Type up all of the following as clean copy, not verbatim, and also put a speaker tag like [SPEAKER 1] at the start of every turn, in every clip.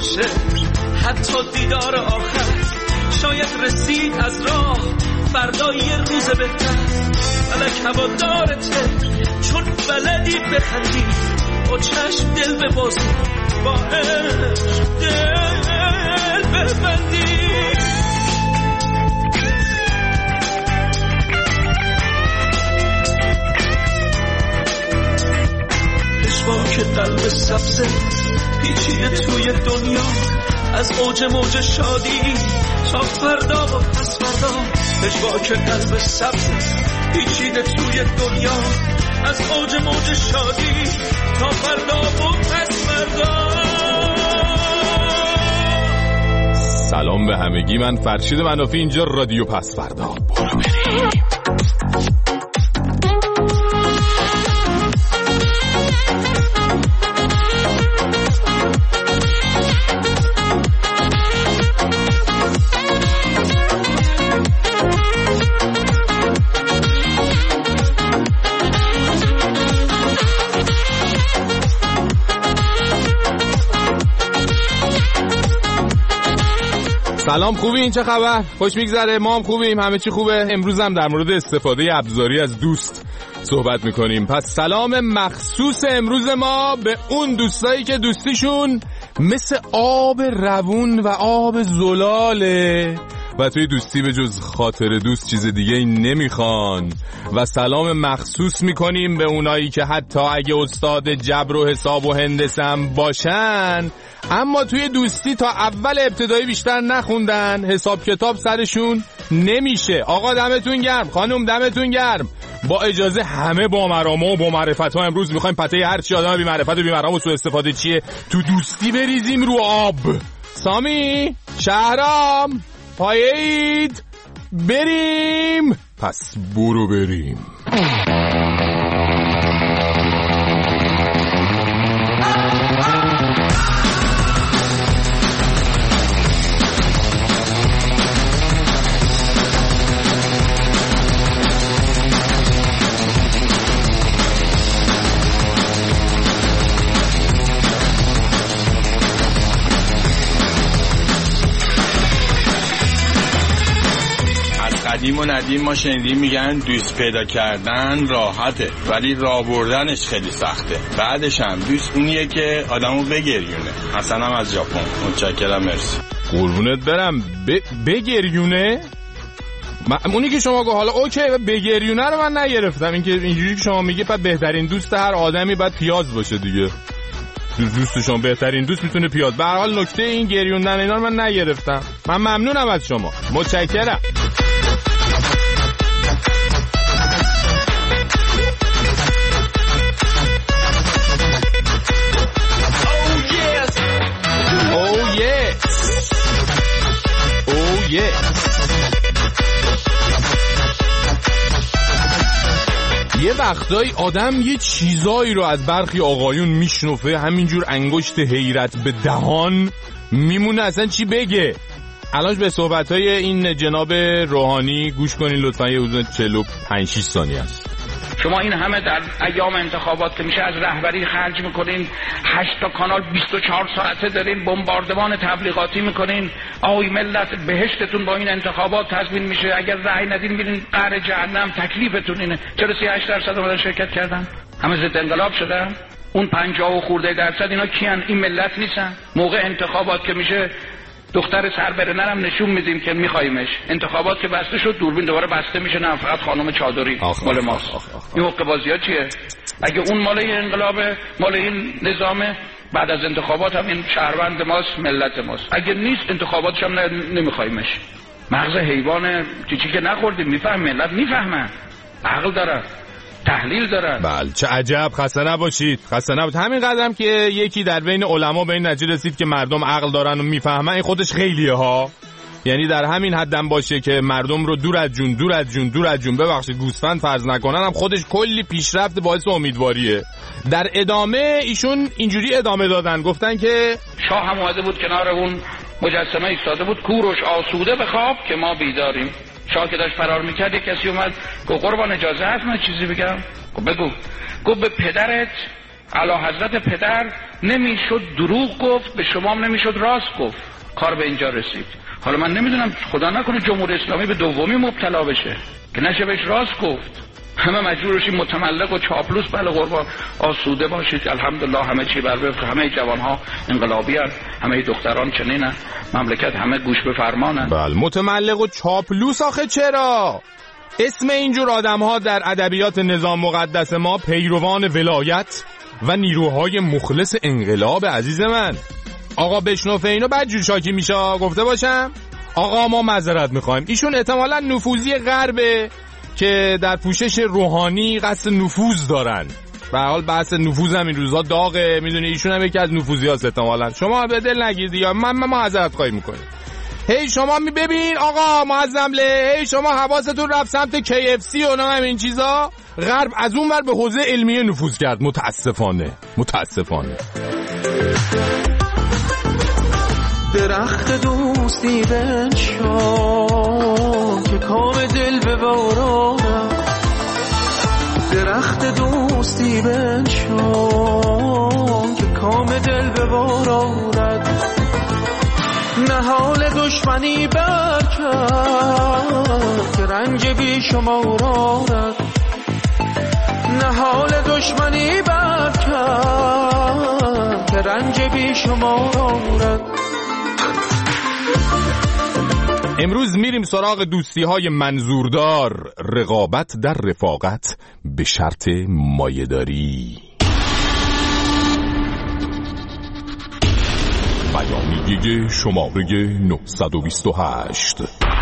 [SPEAKER 1] باشه، حتی دیدار آخر شاید رسید از راه، فردا یه روز بهتر. فلک هوادارته چون بلدی بخندی، با چشم دل ببازی، با عشق دل ببندی. پشواک قلب سبزه پیچیده توی دنیا، از اوج موج شادی تا فردا و پس فردا. پشواک قلب سبزه پیچیده توی دنیا، از اوج موج شادی تا فردا و پس فردا.
[SPEAKER 2] سلام به همگی، من فرشید منافی، اینجا رادیو پس فردا. برو بریم. سلام، خوبی؟ این چه خبر؟ خوش میگذره؟ ما هم خوبیم، همه چی خوبه. امروز هم در مورد استفاده ابزاری از دوست صحبت میکنیم. پس سلام مخصوص امروز ما به اون دوستایی که دوستیشون مثل آب روون و آب زلاله و توی دوستی به جز خاطر دوست چیز دیگه ای نمیخوان. و سلام مخصوص میکنیم به اونایی که حتی اگه استاد جبر و حساب و هندسه هم باشن، اما توی دوستی تا اول ابتدایی بیشتر نخوندن، حساب کتاب سرشون نمیشه. آقا دمتون گرم، خانم دمتون گرم. با اجازه همه با مرامه و با معرفت ها امروز میخوایم پته هر چی آدم بی معرفت و بی مرام و سوء استفاده چیه تو دوستی بریزیم رو آب. سامی، شهرام، پایید، بریم. پس برو بریم.
[SPEAKER 3] قدیم و ندیم ما شنیدیم میگن دوست پیدا کردن راحته ولی راه بردنش خیلی سخته. بعدش هم دوست اونیه که آدمو بگریونه. حسن هم از ژاپن. متشکرم، مرسی.
[SPEAKER 2] قربونت برم. بگریونه؟ اونی که شما گفت حالا اوکی، بگریونه رو من نگرفتم. این که اینجوری که شما میگه بعد بهترین دوست هر آدمی باید پیاز باشه دیگه. دوست شما بهترین دوست میتونه پیاز. به هر حال نکته این گریوندن اینا رو من نگرفتم. من ممنونم از شما. متشکرم. یه وقتایی آدم یه چیزایی رو از برخی آقایون میشنفه، همینجور انگشت حیرت به دهان میمونه اصلا چی بگه. الان به صحبتهای این جناب روحانی گوش کنین لطفا. یه حدود 45-6 ثانیه است.
[SPEAKER 4] شما این همه در ایام انتخابات که میشه از رهبری خرج میکنین، 8 تا کانال 24 ساعته دارین بمباردمان تبلیغاتی میکنین. آی ملت بهشتتون با این انتخابات تضمین میشه، اگر رأی ندین میرین قعر جهنم، تکلیفتون اینه. چرا 38% اومدن شرکت کردن؟ همه ضد انقلاب شدن. اون 50 و خورده درصد اینا کیان؟ این ملت نیستن؟ موقع انتخابات که میشه دختر سربرنرم نشون میدیم که میخوایمش. انتخابات که بسته شد دوربین دوباره بسته میشه، نه فقط خانم چادری مال ماست. این حقوق بازی‌ها چیه؟ اگه اون مال این انقلابه، مال این نظامه، بعد از انتخابات هم این شهروند ماست، ملت ماست. اگه نیست انتخاباتش هم نمیخوایمش. مغز حیوان چیزی که نخوردیم میفهم، ملت میفهمن، عقل داره، تحلیل دارن.
[SPEAKER 2] بله چه عجب. خسته نباشید، خسته نباشید. همین قدرم که یکی در بین علما به این نتیجه رسید که مردم عقل دارن و میفهمن، این خودش خیلیه ها. یعنی در همین حدم باشه که مردم رو دور از جون ببخشید گوسفند فرض نکنن، هم خودش کلی پیشرفت باعث امیدواریه. در ادامه ایشون اینجوری ادامه دادن، گفتن که
[SPEAKER 4] شاه هم اومده بود کنار اون مجسمه ایستاده بود، کوروش آسوده به خواب که ما بیداریم. شاه که داشت فرار میکرد یک کسی اومد گفت قربان اجازه هست من چیزی بگم؟ گفت بگو. گفت به پدرت، اعلی حضرت پدر نمیشد دروغ گفت، به شما هم نمیشد راست گفت. کار به اینجا رسید. حالا من نمیدونم خدا نکنه جمهوری اسلامی به دومی مبتلا بشه که نشه بهش راست گفت. همه مجبور بشیم متملق و چاپلوس بله قربان آسوده باشید. الحمدلله همه چی بر وفق، همه جوانها انقلابی هستند، همه دختران چنینن، مملکت همه گوش به فرمانن.
[SPEAKER 2] بله متملق و چاپلوس آخه چرا؟ اسم اینجور آدم‌ها در ادبیات نظام مقدس ما پیروان ولایت و نیروهای مخلص انقلاب. عزیز من آقا بشنوفه اینو بعد جور شاکی میشه. گفته باشم آقا ما معذرت میخوایم. ایشون احتمالاً نفوذی غربه که در پوشش روحانی قصد نفوذ دارن. به حال بحث نفوذ هم این روزا داغه، میدونی ایشون هم یکی از نفوذیاست احتمالاً. شما به دل نگیرید یا من معذرت خواهی میکنم. هی شما ببین آقا معظمله، هی شما حواستون رفت سمت KFC و نه همین چیزا. غرب از اون ور به حوزه علمیه نفوذ کرد متاسفانه.
[SPEAKER 1] درخت دوستی بنشان که کام دل ببارانم، درخت دوستی بنشان که کام دل ببارانم، نهال دشمنی برکرد که رنج بی شمار آرد، نهال دشمنی برکرد که رنج بی شمار آرد.
[SPEAKER 2] امروز میریم سراغ دوستی‌های منظوردار. رقابت در رفاقت به شرط مایه‌داری. بیانیه شماره 928.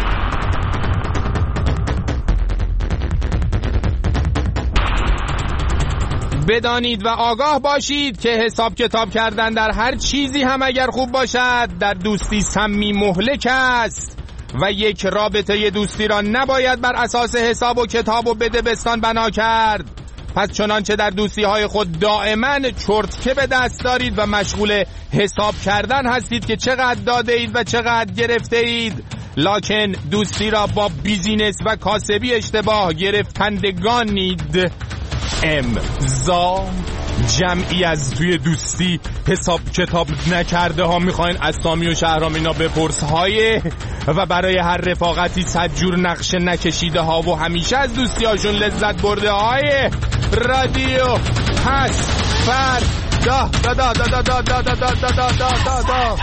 [SPEAKER 2] بدانید و آگاه باشید که حساب کتاب کردن در هر چیزی هم اگر خوب باشد، در دوستی سمی مهلک است و یک رابطه دوستی را نباید بر اساس حساب و کتاب و بدبستان بنا کرد. پس چنانچه در دوستی های خود دائما چرتکه به دست دارید و مشغول حساب کردن هستید که چقدر داده اید و چقدر گرفته اید، لکن دوستی را با بیزینس و کاسبی اشتباه گرفتندگانید. امضا جمعی از توی دوستی حساب کتاب نکرده ها میخواین اسامی و شهرام اینا بپرس های و برای هر رفاقتی 100 جور نقشه نکشیده ها و همیشه از دوستی هاشون لذت برده های رادیو هست فردا دا دا دا دا دا دا دا دا دا دا دا.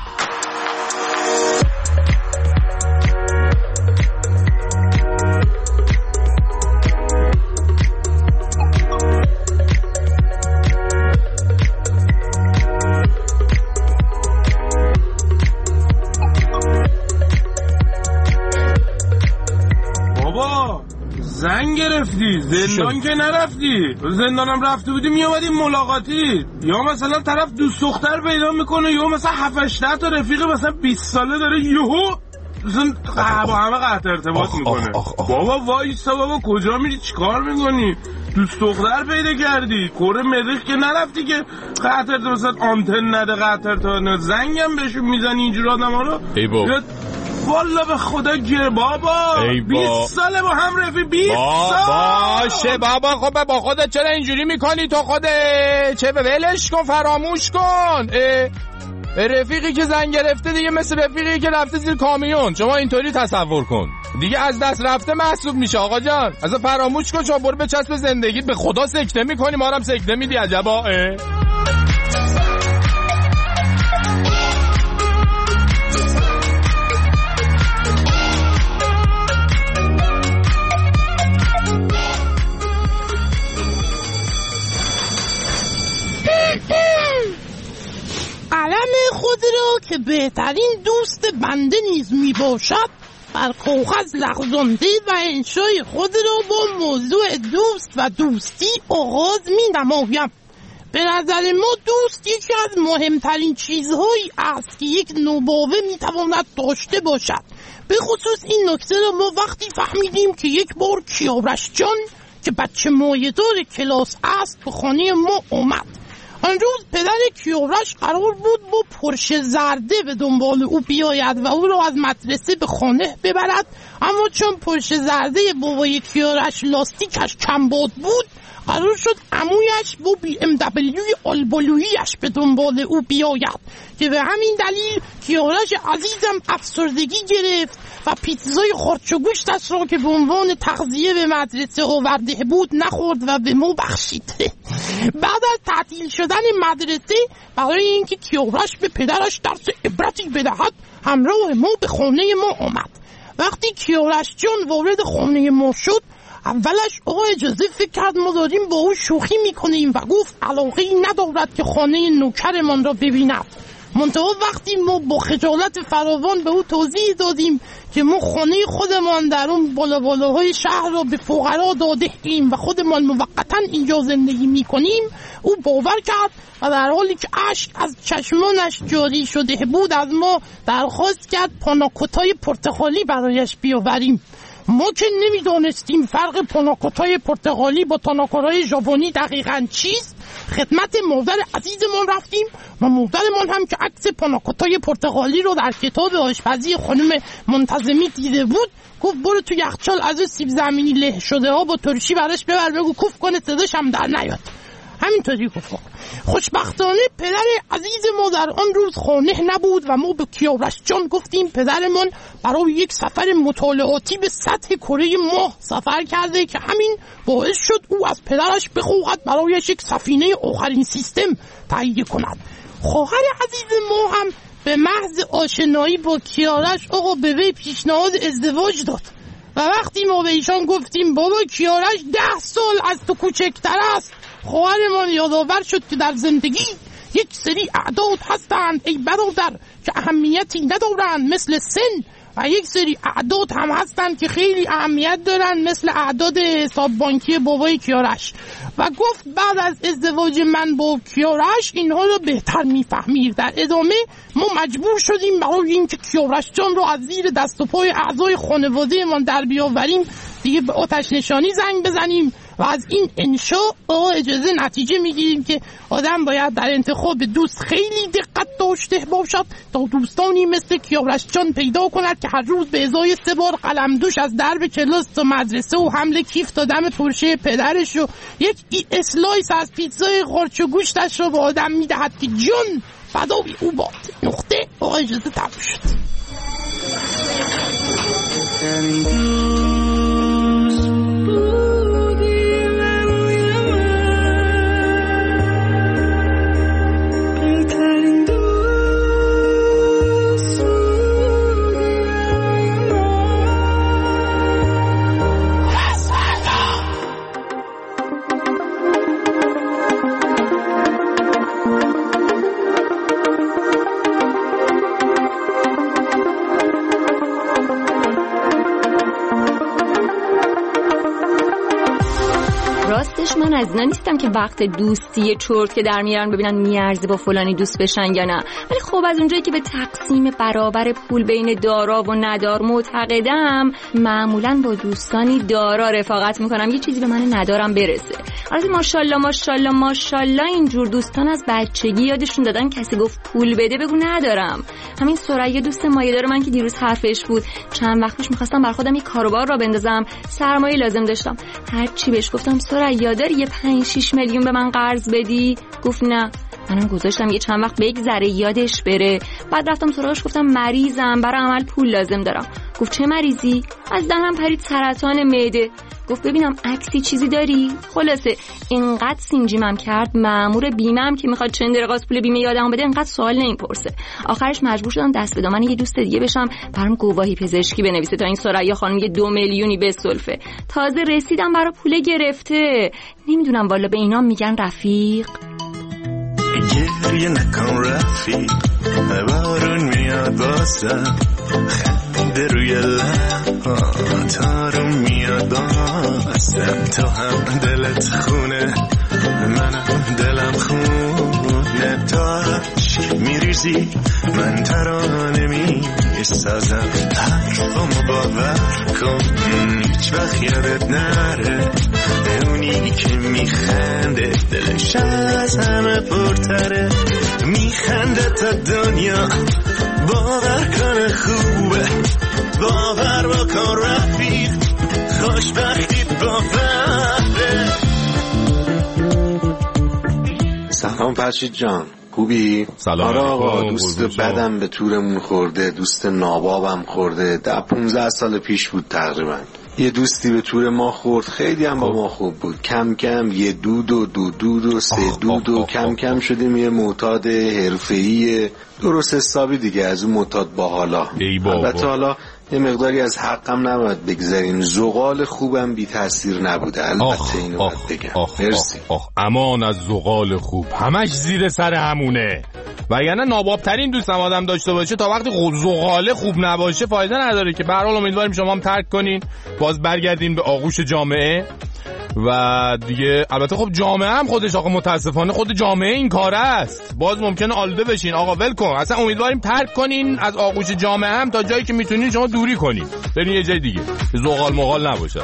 [SPEAKER 5] زنگ گرفتی، زندان که نرفتی. زندانم رفته بودی میامدی ملاقاتی، یا مثلا طرف دوست دختر پیدا میکنه، یا مثلا 7-8 تا رفیق مثلا 20 ساله داره یهو با همه قطع ارتباط میکنه. بابا وایسا بابا، کجا میری چیکار میکنی؟ دوست دختر پیدا کردی، کره مریخ که نرفتی که قطع ارتباط مثلا آنتن نده، قطع ارتباط زنگم بهشون میزنی اینجور آدما رو.
[SPEAKER 2] ای بابا
[SPEAKER 5] والا به خدا گیر بابا 20 ساله با هم رفی 20 سال
[SPEAKER 2] باشه بابا. خب با خودت چرا اینجوری میکنی تو خودت؟ چه ولش کن، فراموش کن. رفیقی که زنگ گرفته دیگه مثل رفیقی که رفته زیر کامیون. شما اینطوری تصور کن دیگه، از دست رفته محسوب میشه آقا جان. اصلا فراموش کن، شما برو بچسب زندگیت. به خدا سکته میکنی، ما هم سکته میدی. عجبا.
[SPEAKER 6] قلم خود را که بهترین دوست بنده نیز می باشد بر کاغذ لغزانده و انشای خود را با موضوع دوست و دوستی آغاز می نمایم. به نظر ما دوست یکی از مهمترین چیزهایی است که یک نوباوه می تواند داشته باشد. به خصوص این نکته را ما وقتی فهمیدیم که یک بار کیارش جان که بچه مایه‌دار کلاس است به خانه ما آمد. آن روز پدر کیارش قرار بود با پرشه زرده به دنبال او بیاید و او را از مدرسه به خانه ببرد، اما چون پرشه زرده بابای کیارش لاستیکش کمباد بود قرار شد عمویش با BMW آلبالوییش به دنبال او بیاید که به همین دلیل کیارش عزیزم افسردگی گرفت و پیتزای خرچ و گوشتش را که به عنوان تغذیه به مدرسه آورده بود نخورد و به ما بخشید. بعد از تعطیل شدن مدرسه برای اینکه کیارش به پدرش درس عبرتی بدهد همراه ما به خانه ما آمد. وقتی کیارش جان وارد خانه ما شد اولش آقا اجازه فکر کرد ما داریم با او شوخی میکنیم و گفت علاقه‌ای ندارد که خانه نوکرمان را ببیند. منتها وقتی ما با خجالت فراوان به او توضیح دادیم که ما خانه خودمان در اون بالاهای شهر را به فقرا داده ایم و خودمان موقتا اینجا زندگی میکنیم، او باور کرد و در حالی که اشک از چشمانش جاری شده بود از ما درخواست کرد پاناکوتای پرتقالی برایش بیاوریم. ما که نمیدانستیم فرق پاناکوتای پرتقالی با پاناکوتای ژاپنی دقیقاً چیست، خدمت مادر عزیزمان رفتیم و مادرمان هم که عکس پاناکوتای پرتقالی رو در کتاب آشپزی خانم منتظمی دیده بود گفت برو تو یخچال از سیب زمینی له شده ها با ترشی براش ببر بگو کوف کنه صداش هم در نیاد. همینطوری گفت. خوشبختانه پدر عزیز ما در آن روز خانه نبود و ما به کیارش جان گفتیم پدرمان برای یک سفر مطالعاتی به سطح کره ماه سفر کرده که همین باعث شد او از پدرش بخواهد برایش یک سفینه آخرین سیستم تهیه کند. خواهر عزیز ما هم به محض آشنایی با کیارش آقا به وی پیشنهاد ازدواج داد و وقتی ما به ایشان گفتیم بابا کیارش 10 سال از تو کوچکتر است، خواهرمان یادآور شد که در زندگی یک سری اعداد هستند ای برادر که اهمیتی ندارند مثل سن و یک سری اعداد هم هستند که خیلی اهمیت دارند مثل اعداد حساب بانکی بابای کیارش و گفت بعد از ازدواج من با کیارش اینها رو بهتر میفهمید. در ادامه ما مجبور شدیم برای اینکه کیارش جان رو از زیر دست و پای اعضای خانواده من در بیاوریم دیگه به آتش نشانی زنگ بزنیم و از این انشاء اجازه نتیجه میگیریم که آدم باید در انتخاب دوست خیلی دقت داشته باشد تا دوستانی مثل کیارش جان پیدا کند که هر روز به ازای 3 بار قلمدوش از درب کلاس تا مدرسه و حمله کیف تا دم پرشه پدرش و یک اسلایس از پیتزای خرچ و گوشتش رو به آدم میدهد که جان فدای او باد. نقطه. اجازه تموم شد.
[SPEAKER 7] من از اینا نیستم که وقت دوستی چرت که در میارن ببینن میارزه با فلانی دوست بشن یا نه، ولی خب از اونجایی که به تقسیم برابر پول بین دارا و ندار معتقدم معمولا با دوستانی دارا رفاقت میکنم یه چیزی به من ندارم برسه. البته ماشاءالله ماشاءالله ماشاءالله اینجور دوستان از بچگی یادشون دادن کسی گفت پول بده بگو ندارم. همین سریا دوست مایه‌دار من که دیروز حرفش بود چند وقت پیش می‌خواستم بر خودم یه کاروبار را بندازم، سرمایه لازم داشتم، هر چی بهش گفتم سریا داری یه 5-6 میلیون به من قرض بدی؟ گفت نه. منم گذاشتم یه چند وقت بگذره یادش بره. بعد رفتم سراغش گفتم مریضم برای عمل پول لازم دارم. گفت چه مریضی؟ از دهنم پرید سرطان معده. گفت ببینم عکسی چیزی داری؟ خلاصه اینقدر سینجیمم کرد مأمور بیمه‌ام که میخواد چند دقیقه پول بیمه یادم بده اینقدر سوال نمیپرسه. آخرش مجبور شدم دست به دامن یه دوست دیگه بشم برام گواهی پزشکی بنویسه تا این سریا خانم یه 2 میلیونی بسلفه. تازه رسیدم برای پول گرفته. نمیدونم والا به اینا میگن رفیق.
[SPEAKER 8] گریه نکن رفیق بارون میاد بازم خنده روی لب تارون میاد بازم تو هم دلت خونه منم دلم خونه تو عشق میریزی من ترانه میسازم حرفمو باور کن هیچ وقت یادت نره اونی که میخنده دلش از همه پرتره میخنده تا دنیا باور کنه خوبه باور بکن رفیق خوشبختی باوره
[SPEAKER 9] سلام فرشید جان، خوبی؟
[SPEAKER 2] سلام.
[SPEAKER 9] آره آقا، دوست بدم به تورمون خورده، دوست نابابم خورده. 15 سال پیش بود تقریبا. یه دوستی به تور ما خورد، خیلی هم با ما خوب بود. کم کم یه دود و سه دود و کم کم شدیم یه معتاد حرفه‌ای درست حسابی دیگه، از اون معتاد باحالا. البته حالا یه مقداری از حقم نباید بگذاریم، زغال خوبم بی تاثیر نبوده، البته اینو باید بگم. مرسی.
[SPEAKER 2] امان از زغال خوب، همش زیر سر همونه. وگرنه نابابترین دوستم آدم داشته باشه تا وقتی زغاله خوب نباشه فایده نداره که. به هر حال امیدواریم شما هم ترک کنین، باز برگردین به آغوش جامعه و دیگه. البته خب جامعه هم خودش آقا متاسفانه خود جامعه این کاره است، باز ممکنه آلوده بشین. آقا ول کن، اصلا امیدواریم ترک کنین از آغوش جامعه هم، تا جایی که میتونین شما دوری کنین، برین یه جای دیگه، زغال مغال نباشه.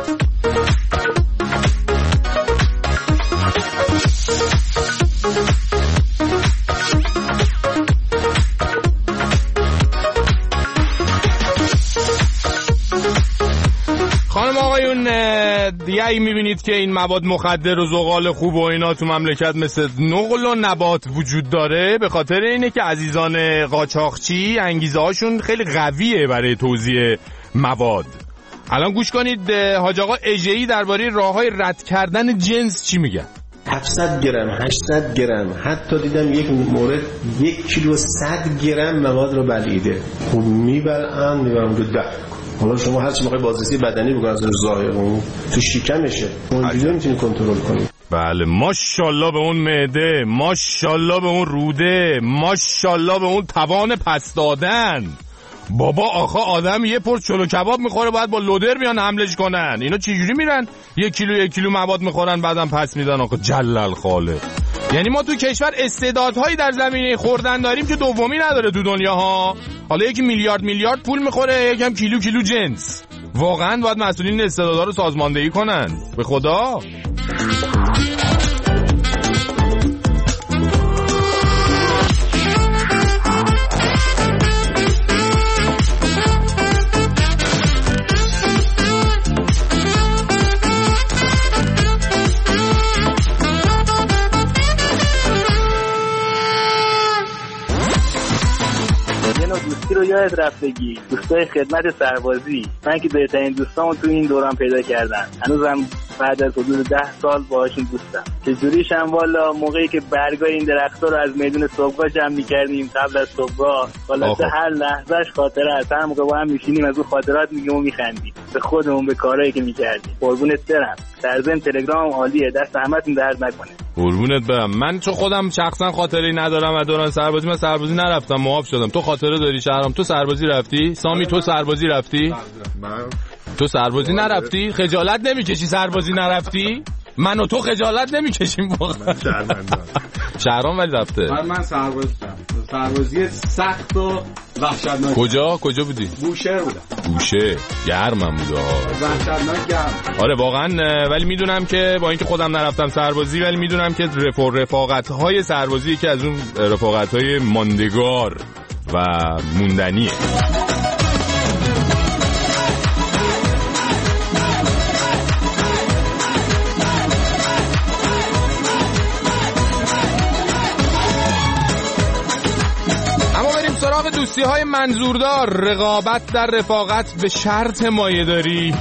[SPEAKER 2] خانم آقایون، دیگه ای میبینید که این مواد مخدر و زغال خوب و اینا تو مملکت مثل نقل و نبات وجود داره، به خاطر اینه که عزیزان قاچاقچی انگیزه هاشون خیلی قویه برای توزیع مواد. الان گوش کنید حاج آقا اژه‌ای درباره راههای رد کردن جنس چی میگن.
[SPEAKER 10] 700 گرم 800 گرم، حتی دیدم یک مورد 1 کیلو 100 گرم مواد رو بلعیده. خب میبرن رو ده. حالا شما هر چی میخوای بازرسی بدنی بگو از ظاهر اون تو شکمشه، اونجوری میتونی کنترل کنی.
[SPEAKER 2] بله، ماشاءالله به اون معده، ماشاءالله به اون روده، ماشاءالله به اون توان پس دادن. بابا آخه آدم یه پرس چلو کباب میخوره باید با لودر بیان حملش کنن. اینا چجوری میرن 1 کیلو مواد میخورن بعدم پس میدن؟ آخه جلل خالق. یعنی ما تو کشور استعدادهایی در زمینه خوردن داریم که دومی نداره تو دنیا ها. حالا یکی میلیارد پول میخوره، یکم کیلو جنس. واقعا باید مسئولین استعدادها رو سازماندهی کنن، به خدا.
[SPEAKER 11] دوستی رو یاد رفتگی، دوستای خدمت سربازی. من که بهترین دوستامو تو این دوران پیدا کردم، هنوزم بعد از حدود 10 سال باهاشون دوستم. چجوریشم والا، موقعی که برگای این درخت‌ها رو از میدون صبحگاه جمع می‌کردیم قبل از صبحگاه، والا هر لحظهش خاطره است. هر موقع با هم میشینیم از اون خاطرات میگیم و میخندیم به خودمون، به کارهایی که می‌کردیم. قربونت برم. در ضمن تلگرام عالیه، دست همتون درد نکنه.
[SPEAKER 2] قربونت برم. من چون خودم شخصا خاطری ندارم از دوران سربازی، من سربازی نرفتم، معاف شدم. تو خاطره داری شهرام؟ تو سربازی رفتی؟ سامی تو سربازی رفتی؟ تو سربازی نرفتی؟ خجالت نمیکشی سربازی نرفتی؟ من و تو خجالت نمیکشیم واقعا. شهرام ولی رفته.
[SPEAKER 12] من سربازی سخت و وحشتناک.
[SPEAKER 2] کجا بودی؟
[SPEAKER 12] بوشهر بودم.
[SPEAKER 2] بوشهر گرمم بود.
[SPEAKER 12] وحشتناک گرم.
[SPEAKER 2] آره واقعا. ولی میدونم که با اینکه خودم نرفتم سربازی، ولی میدونم که رفاقت‌های سربازی که از اون رفاقت‌های ماندگار و موندنیه. سراغ دوستی های منظوردار، رقابت در رفاقت به شرط مایه‌داری.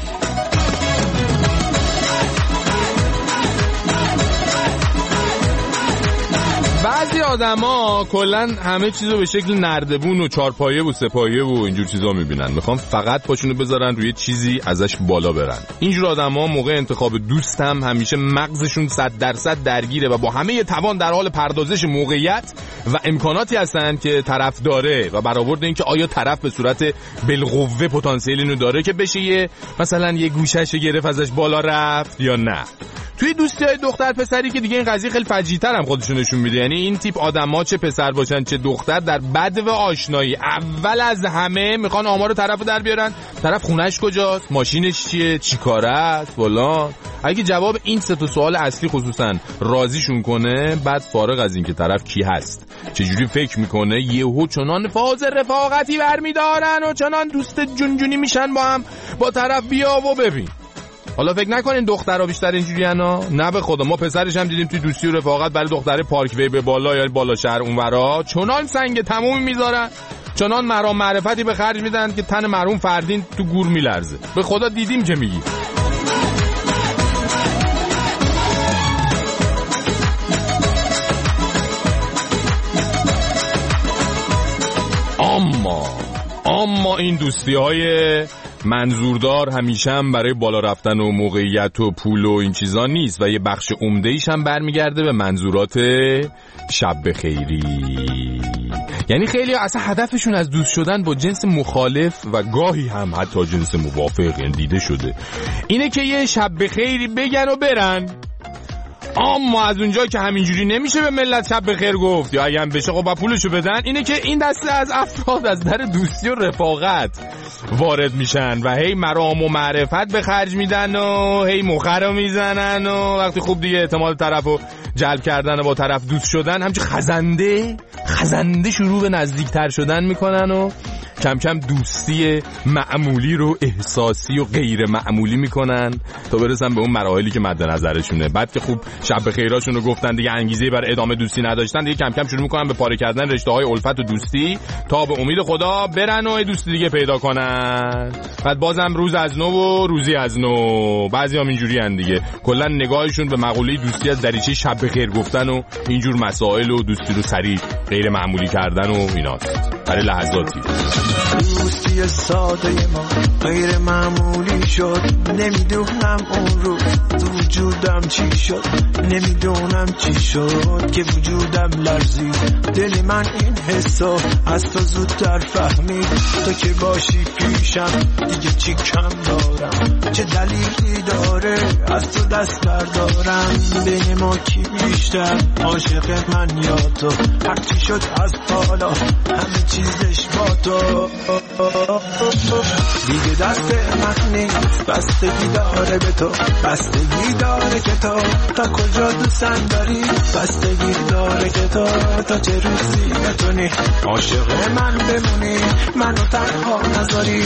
[SPEAKER 2] بعضی آدما کلن همه چیزو به شکل نردبون و چارپایه و سه‌پایه و اینجور چیزا میبینن، میخوام فقط پاشونو بذارن روی چیزی ازش بالا برن. اینجور آدما موقع انتخاب دوست هم همیشه مغزشون 100% درگیره و با همه توان در حال پردازش موقعیت و امکاناتی هستن که طرف داره و برآورد این که آیا طرف به صورت بالقوه پتانسیل اینو داره که بشه مثلا یه گوشه‌شو گرفت ازش بالا رفت یا نه. توی دوستی‌های دختر پسری که دیگه این قضیه خیلی فجیع‌تر هم خودشون نشون میده. یعنی این تیپ آدم‌ها چه پسر باشن چه دختر، در بدو آشنایی اول از همه میخوان آمار طرفو در بیارن. طرف خونش کجاست، ماشینش چیه، چی کاره است، فلان. اگه جواب این سه تا سوال اصلی خصوصا راضیشون کنه، بعد فارغ از این که طرف کی هست، چجوری فکر میکنه، یهو چنان فاز رفاقتی برمیدارن و چنان دوست جونجونی میشن با هم، با طرف بیا و ببین. حالا فکر نکنین دخترها بیشتر اینجوریانا، نه به خدا. ما پسرش هم دیدیم توی دوستی و رفاقت برای دختر پارک وی به بالا یا بالا شهر اونورا چنان سنگ تمومی میذارن، چنان مرام معرفتی به خرج میدن که تن مرحوم فردین تو گور میلرزه. به خدا دیدیم که میگی. اما این دوستی های منظوردار همیشه هم برای بالا رفتن و موقعیت و پول و این چیزا نیست و یه بخش عمده ایش هم برمیگرده به منظورات شب خیری. یعنی خیلی اصلا هدفشون از دوست شدن با جنس مخالف و گاهی هم حتی جنس موافق دیده شده اینه که یه شب خیری بگن و برن. اما از اونجا که همینجوری نمیشه به ملت شب بخیر گفت یا اگه هم بشه خب با پولشو بدن، اینه که این دسته از افراد از در دوستی و رفاقت وارد میشن و هی مرام و معرفت به خرج میدن و هی مخرو میزنن و وقتی خوب دیگه اعتماد طرفو جلب کردن و با طرف دوست شدن همچه خزنده شروع به نزدیکتر شدن میکنن و کم کم دوستی معمولی رو احساسی و غیر معمولی میکنن تا برسن به اون مراحلی که مد نظرشونه. بعد که خوب شب خیراشون رو گفتن دیگه، انگیزه برای ادامه دوستی نداشتن دیگه، کم کم شروع میکنن به پاره کردن رشته های الفت و دوستی تا به امید خدا برن و دوستی دیگه پیدا کنن. بعد بازم روز از نو و روزی از نو. بعضیام اینجوری ان دیگه، کلا نگاهشون به مقوله دوستی از دریچه شب خیر گفتن و اینجور مسائل و دوستی رو سریع غیر معمولی کردن و ایناست برای لحظاتی.
[SPEAKER 8] دوستی ساده ما غیر معمولی شد، نمیدونم اون رو تو وجودم چی شد، نمیدونم چی شد که وجودم لرزید. دل من این حسو از تو زودتر فهمید، تو که باشی پیشم دیگه چی کم دارم، چه دلیلی داره از تو دست بردارم. بین ما کی بیشتر عاشق من یا تو، هرچی شد از حالا همه چیزش با تو. دیگه دست من نیست، بستگی داره به تو، بستگی داره که تو تا کجا دوستم داری، بستگی داره که تو تا چه روزی بتونی عاشق من بمونی، منو تنها نذاری.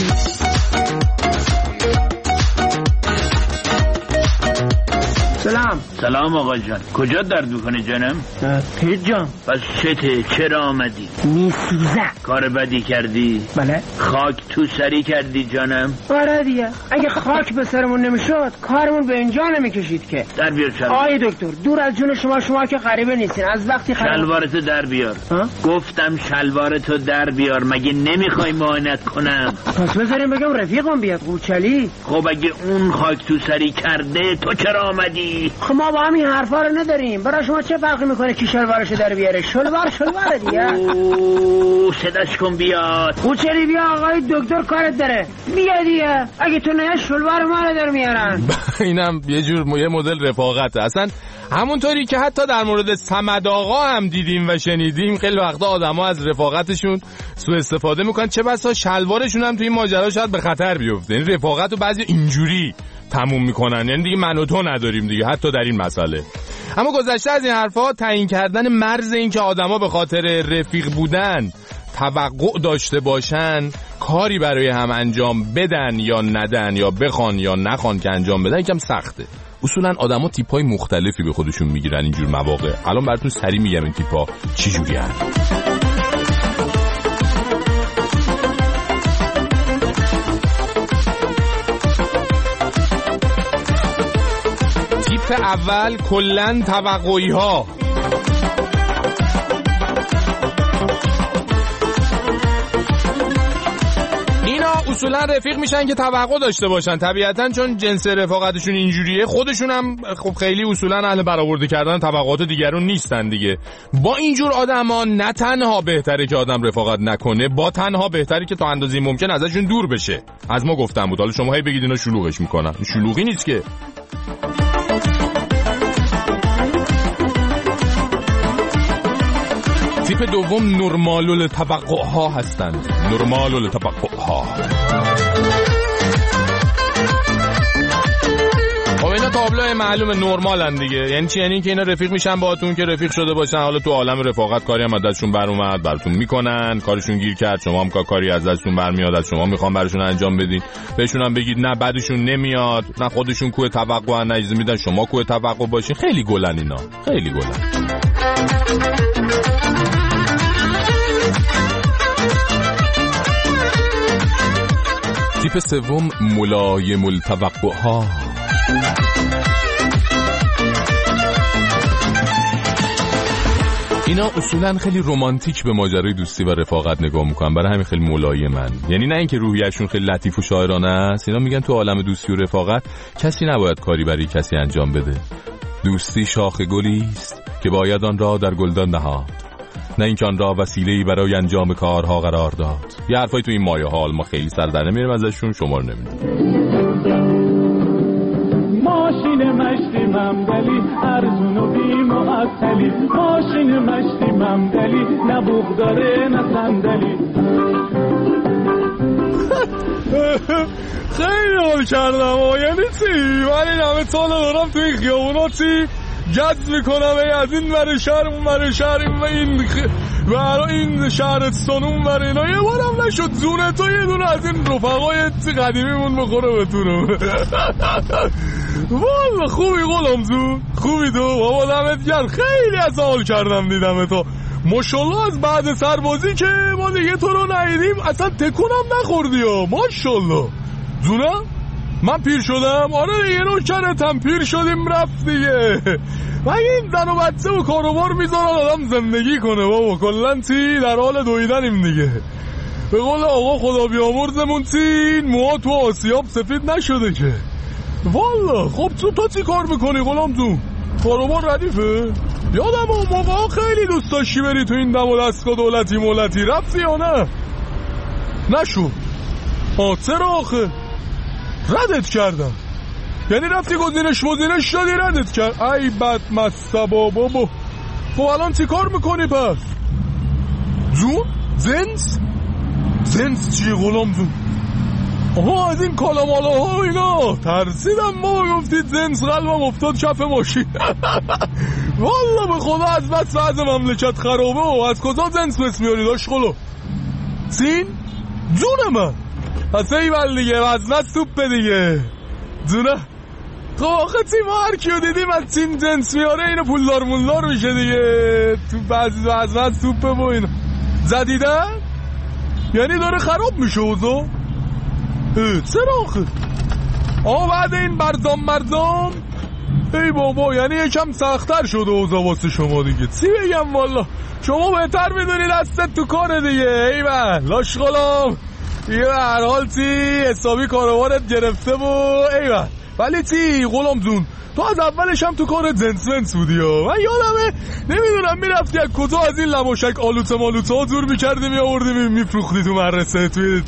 [SPEAKER 4] سلام آقا جان، کجا درد میکنه جانم؟
[SPEAKER 13] هیچ جان.
[SPEAKER 4] پس چته؟ چرا آمدی؟
[SPEAKER 13] میسوزه.
[SPEAKER 4] کار بدی کردی؟
[SPEAKER 13] بله.
[SPEAKER 4] خاک تو سری کردی جانم؟
[SPEAKER 13] آره دیگه، اگه خاک به سرمون نمیشد کارمون به اینجا نمیکشید که.
[SPEAKER 4] در بیار شلوار.
[SPEAKER 13] آی دکتر، دور از جون شما که غریبه نیستین، از وقتی
[SPEAKER 4] شلوارتو در بیار. گفتم شلوارتو در بیار، مگه نمیخوای معاینت کنم؟
[SPEAKER 13] پس بذاریم بگم رفیقم بیاد قوچلی.
[SPEAKER 4] خب اگه اون خاک تو سری کرده تو چرا آمدی؟
[SPEAKER 13] خب ما با همین حرفا رو نداریم، برای شما چه فرقی میکنه کی شلوارشو در بیاره؟ شلوار دیگه.
[SPEAKER 4] صداش کن بیاد.
[SPEAKER 13] قوچلی بیا، آقای دکتر کارت داره. بیا دیگه، اگه تو نه شلوار ما رو در میارن.
[SPEAKER 2] اینم یه مدل رفاقته. اصلا همونطوری که حتی در مورد صمد آقا هم دیدیم و شنیدیم خیلی وقتا آدما از رفاقتشون سوء استفاده میکنن، چه بسا شلوارشون هم توی این ماجرا شاید به خطر بیفته. این رفاقت رو بعضی اینجوری تموم میکنن، یعنی دیگه من و تو نداریم دیگه حتی در این مسئله. اما گذشته از این حرفا، تعیین کردن مرز این که آدما به خاطر رفیق بودن توقع داشته باشن کاری برای هم انجام بدن یا ندن یا بخوان یا نخوان که انجام بدن یکم سخته. اصولا آدما تیپای مختلفی به خودشون میگیرن اینجور مواقع. الان براتون سری میگم این تیپا چی جوری هستن. تیپ اول کلن توقعی ها. اینا اصولا رفیق میشن که توقع داشته باشن طبیعتاً، چون جنس رفاقتشون اینجوریه. خودشون هم خب خیلی اصولا اهل برآورده کردن توقعات دیگرون نیستن دیگه. با اینجور آدما نه تنها بهتره که آدم رفاقت نکنه، با تنها بهتره که تا اندازه‌ای ممکن ازشون دور بشه. از ما گفتم بود، حالا شما هی بگید اینا شلوغش میکنن. شلوغی نیست که. تیپ دوم نرمال التوقع ها هستند. نرمال التوقع ها. خب اینا تا تابلو معلومه نرمالن دیگه. یعنی چی؟ یعنی که اینا رفیق میشن باهاتون که رفیق شده باشن، حالا تو عالم رفاقت کاری هم ازشون بر اومد براتون میکنن، کارشون گیر کرد، شما هم کاری ازشون برمیاد، از شما میخوام براشون انجام بدین، بهشون هم بگید نه بعدشون نمیاد، نه خودشون کوه توقع نه اجازه میدن شما کوه توقع باشین. خیلی گلن اینا، خیلی گلن. تیپ سوم ملایم التوقع‌ها. اینا اصولا خیلی رمانتیک به ماجرای دوستی و رفاقت نگاه میکنن، برای همین خیلی ملایمن. یعنی نه اینکه روحیه‌شون خیلی لطیف و شاعرانه است، اینا میگن تو عالم دوستی و رفاقت کسی نباید کاری برای کسی انجام بده. دوستی شاخ گلی است که باید آن را در گلدان نهاد، نه اینکه آن را وسیله‌ای برای انجام کارها قرار داد. یه حرفای تو این مایه حال ما خیلی سر در نمیریم ازشون، شما رو نمیدونم.
[SPEAKER 1] ماشین مشتی ممدلی ارزون و بی معطلی، ماشین مشتی ممدلی نه بوق داره نه صندلی.
[SPEAKER 2] خیلی حال کردم. یعنی چی؟ من این همه سال دارم تو این خیابوناتی جذب میکنم، از این ور شهر اون ور شهر، این شهرستان اون ور اینا. یه بارم نشد زونه تو یه دونه از این رفقای قدیمیمون بخوره بتونم. والا خوبی غلامزون، خوبی تو بابا، دمت گرم. خیلی از حال کردم دیدم تو، ماشاءالله. از بعد سربازی که ما دیگه تو رو ندیدیم اصلا تکونم نخوردی ها، ماشاءالله. زونه من پیر شدم؟ آره یه نوکرتم، پیر شدیم رفت دیگه. مگه این زن و بچه و کاروبار میذارن آدم زندگی کنه بابا؟ کلن تی در حال دویدنیم دیگه. به قول آقا خدا بیامرزمون تی موها تو آسیاب سفید نشده که. والا خب تو چی کار میکنی غلام تو؟ کاروبار ردیفه؟ یادم اون موقع خیلی دوست داشتی بری تو این دم و دستگاه دولتی مولتی، رفتی یا نه؟ نشو. چرا آخه؟ ردت کردم. یعنی رفتی گزینش شدی ردت کرد؟ ای بد مصبا بابا. خب الان چی کار میکنی پس؟ جون؟ زنس چی غلام جون؟ آها از این کالامالا ها اینا ترسیدم بابا، گفتید زنس قلبم افتاد کف ماشین. والا به خدا از بس وضع مملکت خرابه و از کجا زنس بس میاری داشت خلو؟ سین؟ جون من پس ایول دیگه وزنت سوپه دیگه جونه. خب آخه ما هر کیو دیدیم از چین جنس میاره اینو پولدار مولدار میشه دیگه. تو بعضی وزنت سوپه و اینو زدیدن؟ یعنی داره خراب میشه اوضاع؟ چرا آخه؟ بعد این برزام ای بابا یعنی یکم سخت‌تر شده اوضاع واسه شما دیگه. چی بگم والا، شما بهتر میدونی دستت تو کار دیگه. ایول لاش غلام یه هر حال چی حسابی کاروارت گرفته و ایول. ولی چی غلام جون تو از اولش هم تو کار جنس بودی ها. من یادمه نمیدونم میرفتی از کجا از این لباشک آلوته مالوته ها زور میکردی میآوردی میفروختی تو مدرسه توی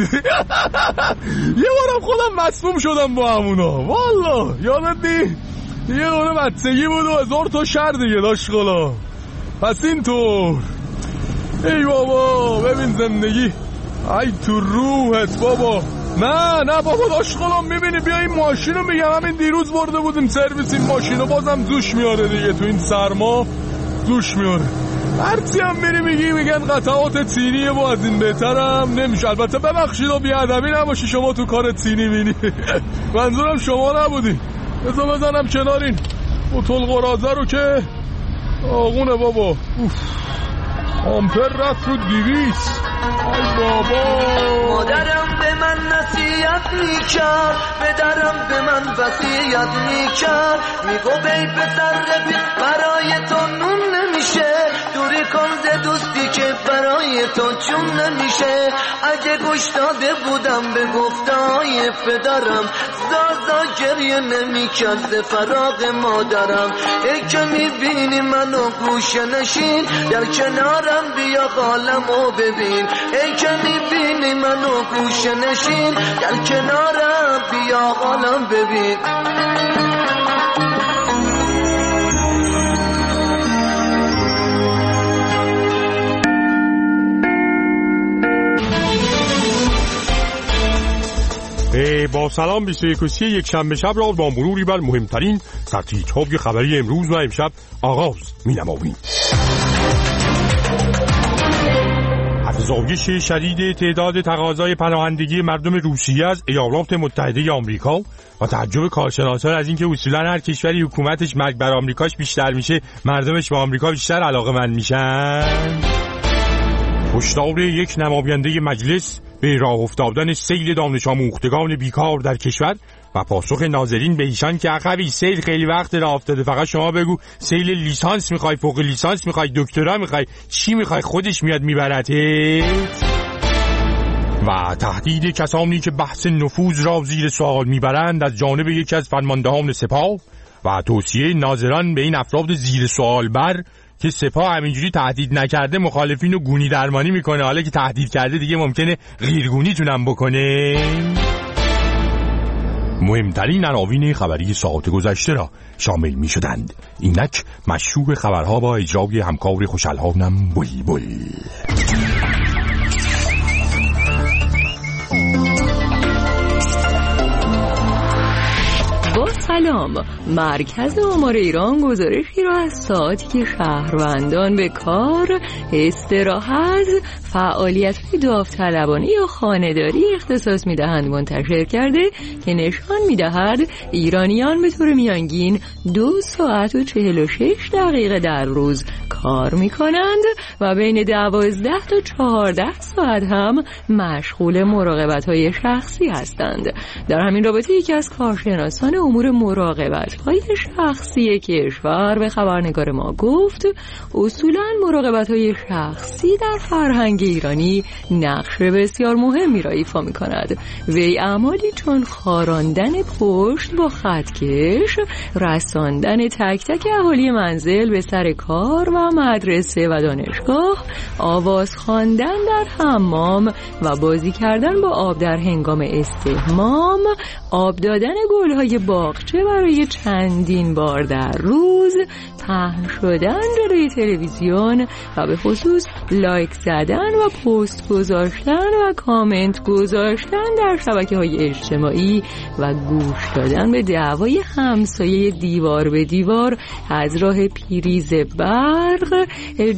[SPEAKER 2] یه بارم خودم مسموم شدم با همونا والا. یادت نی؟ یه دوره بچگی بود و 1000 تا شر دیگه داشت غلام. پس اینطور ای بابا ببین زندگی ای تو روحت بابا. نه بابا داشت غلام میبینی بیا این ماشینو میگم همین دیروز برده بودیم سرویس، این ماشینو بازم زوش میاره دیگه تو این سرما زوش میاره. هرچی هم میری میگن قطعات چینیه و از این بهترم نمیشه. البته ببخشید و بیادبی نباشی شما تو کار چینی بینی. منظورم شما نبودی. بذار بزنم کنار این بطل قرازه رو که آغونه بابا. آمپر رفت رو 200. ای بابا
[SPEAKER 14] مادرم به من نصیحت میکرد، پدرم به من وصیت میکرد، میگو بی پسر رفیق برای تو نون نمیشه، دوری کن ز دوستی که برای تو چون نمیشه. اگه گوش داده بودم به گفته‌های پدرم زازا گریه نمیکرد ز فراق مادرم. ای که میبینی منو گوشه نشین در کنارم بیا حالمو ببین. ای که میبینی منو گوشه نشین در کنارم بیا حالم ببین.
[SPEAKER 2] ای
[SPEAKER 15] با سلام 21 یک شنبه شب را با مروری بر مهمترین سرتیترهای خبری امروز و امشب آغاز می‌نماییم. افزایش شدید تعداد تقاضای پناهندگی مردم روسیه از ایالات متحده آمریکا و تعجب کارشناسان از اینکه اصولا هر کشوری حکومتش مرگ بر آمریکاش بیشتر میشه مردمش به آمریکا بیشتر علاقه‌مند میشن. هشدار یک نماینده مجلس به راه افتادن سیل دانش آموختگان بیکار در کشور و پاسخ ناظرین به ایشان که عقبی سیل خیلی وقت راه افتاده، فقط شما بگو سیل لیسانس میخوای، فوق لیسانس میخوای، دکترا میخوای، چی میخوای، خودش میاد میبرتت. و تهدید کسانی که بحث نفوذ را زیر سوال میبرند از جانب یکی از فرماندهان سپاه و توصیه ناظران به این افراد زیر سوال بر که سپاه همینجوری تهدید نکرده مخالفین رو گونی درمانی میکنه، حالا که تهدید کرده دیگه ممکنه غیرگونی تونم بکنه. مهمترین عناوین خبری ساعت گذشته را شامل می شدند. اینک مشروع خبرها با اجرای همکار خوشحال‌هانم بلبل.
[SPEAKER 7] سلام. مرکز آمار ایران گزارشی را از ساعتی که شهروندان به کار، استراحت، فعالیت‌های داوطلبانه یا خانه‌داری اختصاص می‌دهند منتشر کرده که نشان می‌دهد ایرانیان به طور میانگین 2 ساعت و 46 دقیقه در روز کار می‌کنند و بین 12 تا 14 ساعت هم مشغول مراقبت‌های شخصی هستند. در همین رابطه یکی از کارشناسان امور مراقبت‌های شخصی کشور به خبرنگار ما گفت اصولاً مراقبت‌های شخصی در فرهنگ ایرانی نقش بسیار مهمی را ایفا می‌کند. وی اعمالی چون خاراندن پشت با خطکش، رساندن تک تک اهالی منزل به سر کار و مدرسه و دانشگاه، آواز خواندن در حمام و بازی کردن با آب در هنگام استحمام، آب دادن گل‌های باغچه برای چندین بار در روز، پهن شدن جلوی تلویزیون و به خصوص لایک زدن و پست گذاشتن و کامنت گذاشتن در شبکه‌های اجتماعی و گوش دادن به دعوای همسایه دیوار به دیوار از راه پریز برق.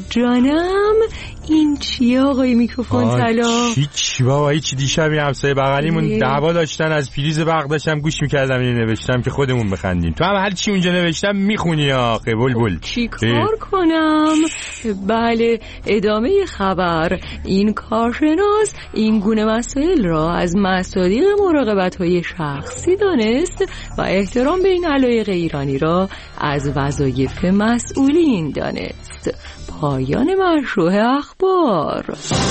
[SPEAKER 7] جانم این چیه آقای میکروفون طلا؟
[SPEAKER 15] چی بابا، هیچ دیشبی همسایه بغلیمون دعوا داشتن از پریز برق، داشتم گوش میکردم اینو نوشتم که خودمون بخندیم. تو هم هر چی اونجا نوشتم میخونی آخه بلبل.
[SPEAKER 7] چی کار کنم؟ بله، ادامه خبر. این کارشناس این گونه مسائل را از مصادیق مراقبت‌های شخصی دانست و احترام به این علایق ایرانی را از وظایف مسئولین دانست. پایان مشروع اخبار.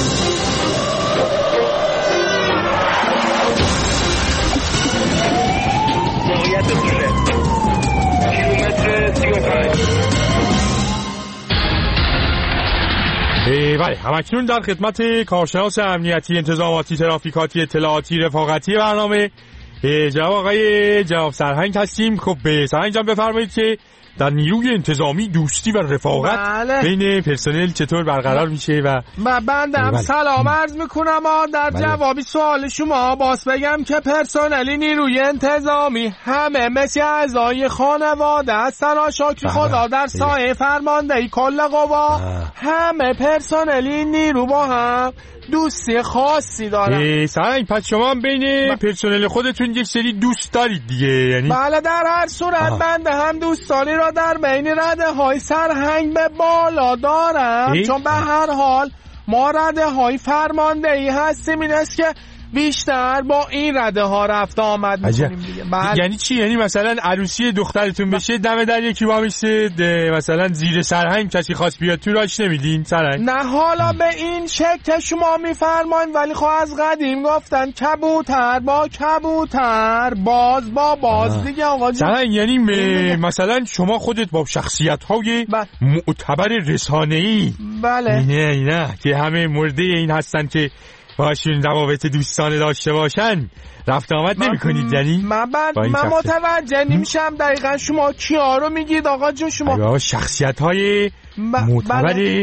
[SPEAKER 15] بله، همکنون در خدمت کارشناس امنیتی، انتظاماتی، ترافیکاتی، اطلاعاتی، رفاقتی برنامه جناب سرهنگ هستیم. خب سرهنگ جان بفرمایید که در نیروی انتظامی دوستی و رفاقت بین پرسنل چطور برقرار میشه و
[SPEAKER 5] بندم سلام عرض میکنم. در جوابی سوال شما باز بگم که پرسنل نیروی انتظامی همه مثل اعضای خانواده هستن. شکر خدا در سایه فرماندهی کل قوا همه پرسنل این نیرو با هم دوستی خاصی دارن.
[SPEAKER 15] سرنگ پس شما هم بین پرسنل خودتون یک سری دوست دارید دیگه؟ یعنی
[SPEAKER 5] بله، در هر صورت بنده هم دوستانی را در بین رده های سرهنگ به بالا دارم، چون به هر حال ما رده های فرماندهی هستیم. این است که بیشتر با این رده ها رفت آمد میکنیم دیگه.
[SPEAKER 15] یعنی چی؟ یعنی مثلا عروسی دخترتون بشه دم در یکی وامیسته مثلا زیر سرهنگ کسی خاص بیاد تو راش نمیدین سرهنگ؟
[SPEAKER 5] نه حالا به این شکل شما میفرمایید، ولی خب از قدیم گفتن کبوتر با کبوتر، باز با باز دیگه آقا
[SPEAKER 15] سرهنگ. یعنی مثلا شما خودت با شخصیت های معتبر رسانه‌ای نه که همه مرده این هستن که باشون روابط دوستانه داشته باشن رفت آمد نمی کنید؟ یعنی
[SPEAKER 5] من متوجه نمیشم دقیقا شما کیا رو میگید آقا جون؟ شما
[SPEAKER 15] شخصیت های معتبر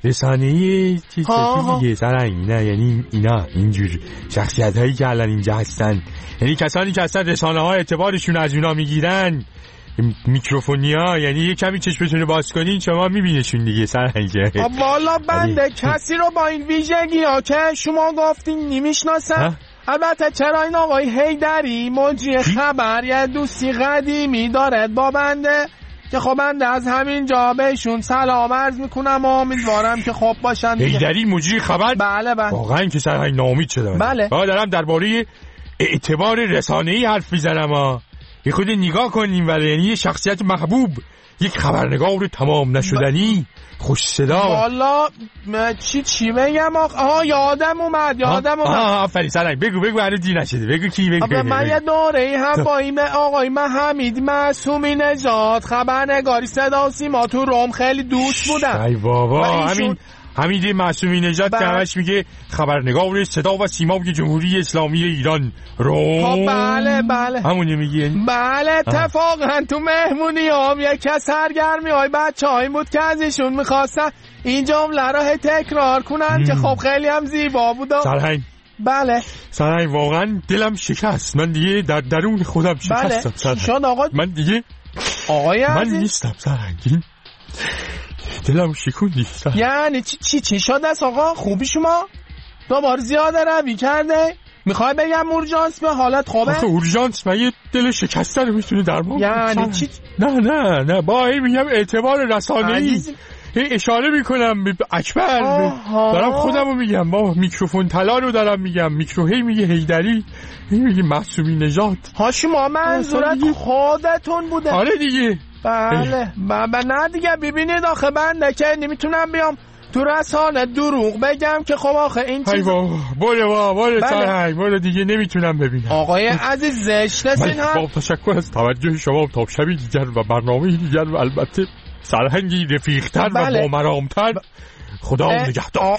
[SPEAKER 15] رسانه‌ای چیز دیگه سرنگ، نه یعنی اینا اینجور شخصیت هایی که الان اینجا هستن، یعنی کسانی که اصلا رسانه ها اعتبارشون از اونا میگیرن، میکروفونیا، یعنی یه کمی چشمتون رو باز کنین شما میبینشون دیگه سرنگه.
[SPEAKER 5] والا بنده کسی رو با این ویژگی ها که شما گفتین نمیشناسم. البته چرا این آقای حیدری مجری خبر یه دوستی قدیمی دارد با بنده که خب بنده از همین جا بهشون سلام عرض میکنم و امیدوارم که خوب باشن.
[SPEAKER 15] حیدری مجری خبر؟
[SPEAKER 5] بله.
[SPEAKER 15] واقعا که سرنگ ناامید شدم.
[SPEAKER 5] بله.
[SPEAKER 15] دارم درباره اعتبار رسانه‌ای حرف میزنم. یه خود نگاه کنیم، ولی یعنی یه شخصیت محبوب، یک خبرنگار تمام نشدنی، خوش صدا.
[SPEAKER 5] والا چی بگم یادم اومد.
[SPEAKER 15] آفرین سرنگ، بگو هنوز دی نشده، بگو کی بگو.
[SPEAKER 5] من یه دوره هم با این آقای حمید معصومی نژاد خبرنگاری صدا و سیما تو روم خیلی دوست بودم.
[SPEAKER 15] ای بابا حمید معصومی نژاد که همش میگه خبرنگار صدا و سیما جمهوری اسلامی ایران روم.
[SPEAKER 5] بله
[SPEAKER 15] همونی میگی؟
[SPEAKER 5] بله اتفاقا تو مهمونی هم یکی از سرگرمی های بچه هایی بود که ازشون میخواستن این جمله را تکرار کنن که خب خیلی هم زیبا بود.
[SPEAKER 15] سرهنگ
[SPEAKER 5] بله
[SPEAKER 15] سرهنگ واقعا دلم شکست، من دیگه در درون خودم شکستم.
[SPEAKER 5] بله شد آقا؟
[SPEAKER 15] من دیگه
[SPEAKER 5] آقای
[SPEAKER 15] من نیستم سرهنگ، دلم شکوندی.
[SPEAKER 5] یعنی چی شد است آقا؟ خوبی شما؟ دوباره زیاده روی کرده؟ میخوای بگم اورژانس به حالت خوبه؟
[SPEAKER 15] آخه اورژانس من یه دل شکسته رو میتونه درمان
[SPEAKER 5] یعنی چی؟
[SPEAKER 15] نه با این میگم اعتبار رسانه‌ای، اشاره میکنم به اکبر، دارم خودم رو میگم، با میکروفون طلا رو دارم میگم، میکروهی میگه حیدری، میگه معصومی نژاد.
[SPEAKER 5] شما منظورت خودتون بوده؟
[SPEAKER 15] آره دیگه.
[SPEAKER 5] بله نه دیگه ببینید آخه بنده که نمیتونم بیام تو رسانه دروغ بگم که خب آخه این چیز
[SPEAKER 15] بله سرهنگ بله دیگه نمیتونم ببینم.
[SPEAKER 5] آقای عزیز زشت هستین
[SPEAKER 15] با تشکر از توجه شما تا شبی دیگر و برنامه دیگر و البته سرهنگی رفیقتر و با مرامتر. خدا نگهدار.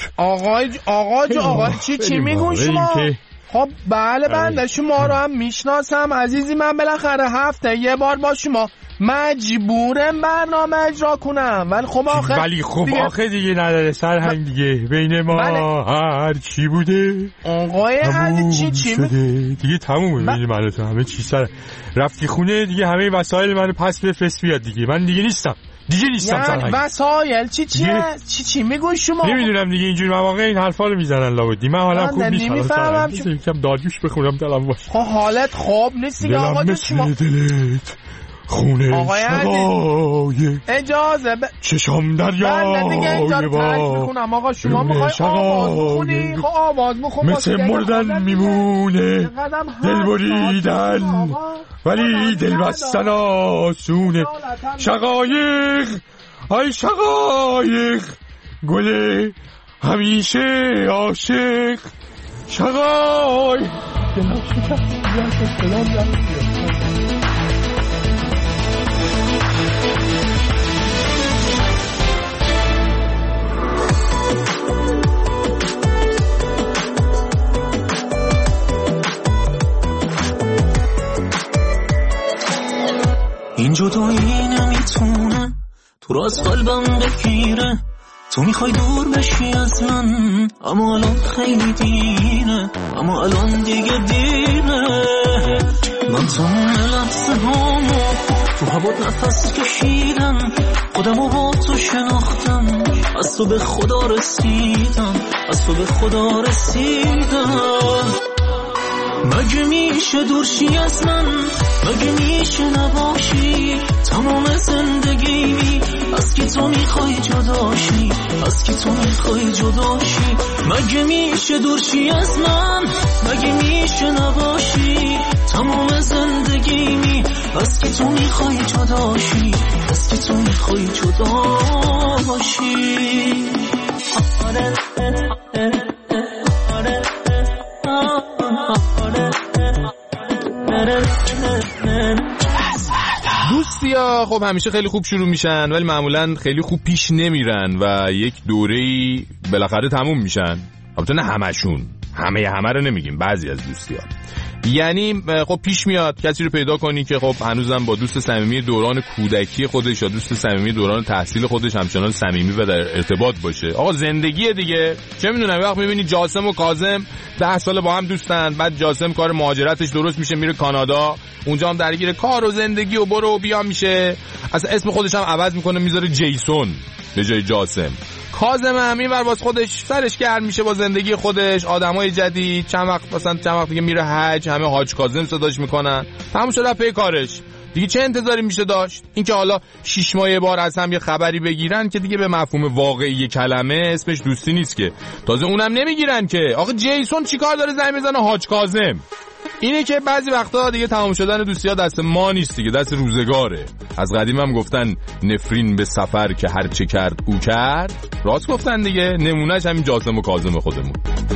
[SPEAKER 5] آقا چی میگون شما؟ خب بله بنده شما رو هم میشناسم عزیزی، من بالاخره هفته یه بار با شما مجبورم برنامه اجرا کنم، ولی خب
[SPEAKER 15] آخه دیگه نداره سرهنگ دیگه، بین ما هر چی بوده
[SPEAKER 5] آقای عزیز چی
[SPEAKER 15] شده دیگه تمومه. ببینید من تو همه چی سر رفتی خونه دیگه، همه وسایل منو پس بفرست بیاد دیگه، من دیگه نیستم
[SPEAKER 5] یعنی
[SPEAKER 15] سرهنگ.
[SPEAKER 5] وسایل چی میگوی شما؟
[SPEAKER 15] نمیدونم دیگه اینجور مواقع این حرفا رو میزنن لابدی، من حالم خوب نیست.
[SPEAKER 5] نمیفهمم
[SPEAKER 15] یکم داریوش بخونم دلم باشه.
[SPEAKER 5] حالت خوب نیست دیگه آقا شما.
[SPEAKER 15] دلت خونه شقایق
[SPEAKER 5] اجازه
[SPEAKER 15] چشم دریای با
[SPEAKER 5] آقا شما میخوای آواز بخونی؟ خب آواز بخون،
[SPEAKER 15] مثل مردن میمونه دل بریدن ولی دل بستن آسونه. شقایق ای شقایق گل همیشه عاشق شقایق.
[SPEAKER 16] این جدایی نمیتونه تو راز قلبم بگیره، تو میخوای دور بشی از من اما الان خیلی دیره، اما الان دیگه دیره. من تو لحظه هامو تو هوات نفس کشیدم، خودمو با تو شناختم، از تو به خدا رسیدم، از تو به خدا رسیدم. مگه میشه دورشی از من، مگه میشه نباشی تمام زندگیمی، از کی تو میخوای جداشی، از کی تو میخوای جداشی. مگه میشه دورشی از من، مگه میشه نباشی تمام زندگیمی، از کی تو میخوای جداشی، از کی تو میخوای جداشی.
[SPEAKER 2] دوستیا خب همیشه خیلی خوب شروع میشن ولی معمولا خیلی خوب پیش نمیرن و یک دوره‌ای بالاخره تموم میشن. البته نه همشون، همه رو نمیگیم، بعضی از دوستی‌ها. یعنی خب پیش میاد کسی رو پیدا کنی که خب هنوزم با دوست صمیمی دوران کودکی خودش یا دوست صمیمی دوران تحصیل خودش همچنان صمیمی و در ارتباط باشه. آقا زندگی دیگه، چه میدونم، وقت میبینی جاسم و کاظم 10 سال با هم دوستن، بعد جاسم کار مهاجرتش درست میشه میره کانادا، اونجا هم درگیر کار و زندگی و برو و بیا میشه، اصلا اسم خودش هم عوض میکنه میذاره جیسون به جای جاسم. کاظم هم اینور باز خودش سرش گرم میشه با زندگی خودش، آدمای جدید، چند وقت دیگه میره حج، همه حاج کاظم صداش میکنن، تموم شده پی کارش دیگه. چه انتظاری میشه داشت؟ این که حالا 6 ماه بار از هم یه خبری بگیرن که دیگه به مفهوم واقعی کلمه اسمش دوستی نیست که. تازه اونم نمیگیرن که. آخه جیسون چیکار داره زنگ بزنه حاج کاظم؟ اینه که بعضی وقتا دیگه تمام شدن دوستی‌ها دست ما نیست دیگه، دست روزگاره. از قدیم هم گفتن نفرین به سفر که هر چه کرد او کرد. راست گفتن دیگه، نمونهش همین جاسم و کاظم خودمون.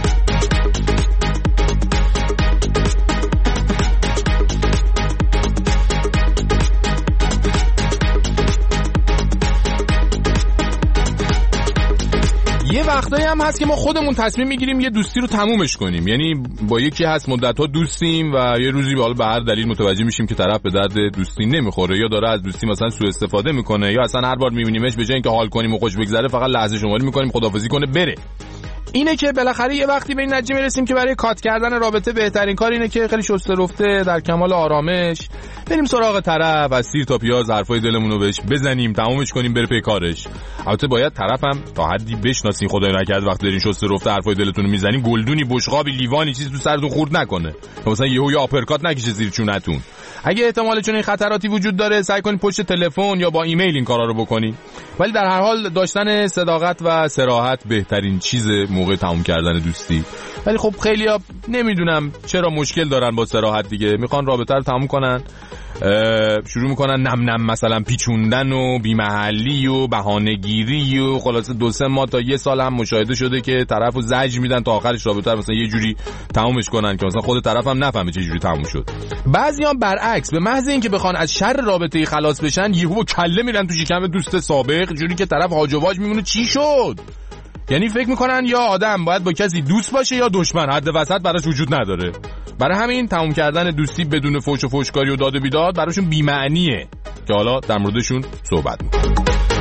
[SPEAKER 2] یه وقتایی هم هست که ما خودمون تصمیم میگیریم یه دوستی رو تمومش کنیم. یعنی با یکی هست مدت‌ها دوستیم و یه روزی به هر دلیل متوجه میشیم که طرف به درد دوستی نمیخوره یا داره از دوستی مثلا سوء استفاده میکنه، یا اصلا هر بار میبینیمش به جای اینکه حال کنیم و خوش بگذره فقط لحظه شماری میکنیم خداحافظی کنه بره. اینه که بالاخره یه وقتی به این نتیجه میرسیم که برای کات کردن رابطه بهترین کار اینه که خیلی شسته رفته در کمال آرامش بریم سراغ طرف، از سیر تا پیاز حرفای دلمون رو بهش بزنیم، تمومش کنیم، بره پی کارش. البته باید طرفم تا حدی بشناسین، خدای نکرد وقتی دارین شسته رفته حرفای دلتون رو میزنین گلدونی، بشقابی، لیوانی چیزی تو سرتون خورد نکنه، مثلا یهو یا آپرکات نکشه زیر چونتون. اگه احتمال چون این خطراتی وجود داره سعی کنید پشت تلفن یا با ایمیل این کارا رو بکنید. ولی در هر حال داشتن صداقت و صراحت بهترین چیز موقع تموم کردن دوستی. ولی خب خیلیا نمیدونم چرا مشکل دارن با صراحت دیگه، میخوان رابطه رو تموم کنن، شروع میکنن نم نم مثلا پیچوندن و بی‌محلی و بهانه‌گیری و خلاصه 2-3 ماه تا 1 سال هم مشاهده شده که طرفو زجر میدن تا آخرش رابطه رو مثلا یه جوری تمومش کنن که مثلا خود طرف هم نفهمه چه جوری تموم شد. بعضیام برعکس، به محض اینکه بخوان از شر رابطه خلاص بشن یهو کله میرن تو شکم دوست سابق، جوری که طرف هاج و واج میمونه چی شد. یعنی فکر میکنن یا آدم باید با کسی دوست باشه یا دشمن، حد وسط براش وجود نداره. برای همین تموم کردن دوستی بدون فوش و فوشکاری و داد و بیداد براشون بی‌معنیه که حالا در موردشون صحبت میکنیم.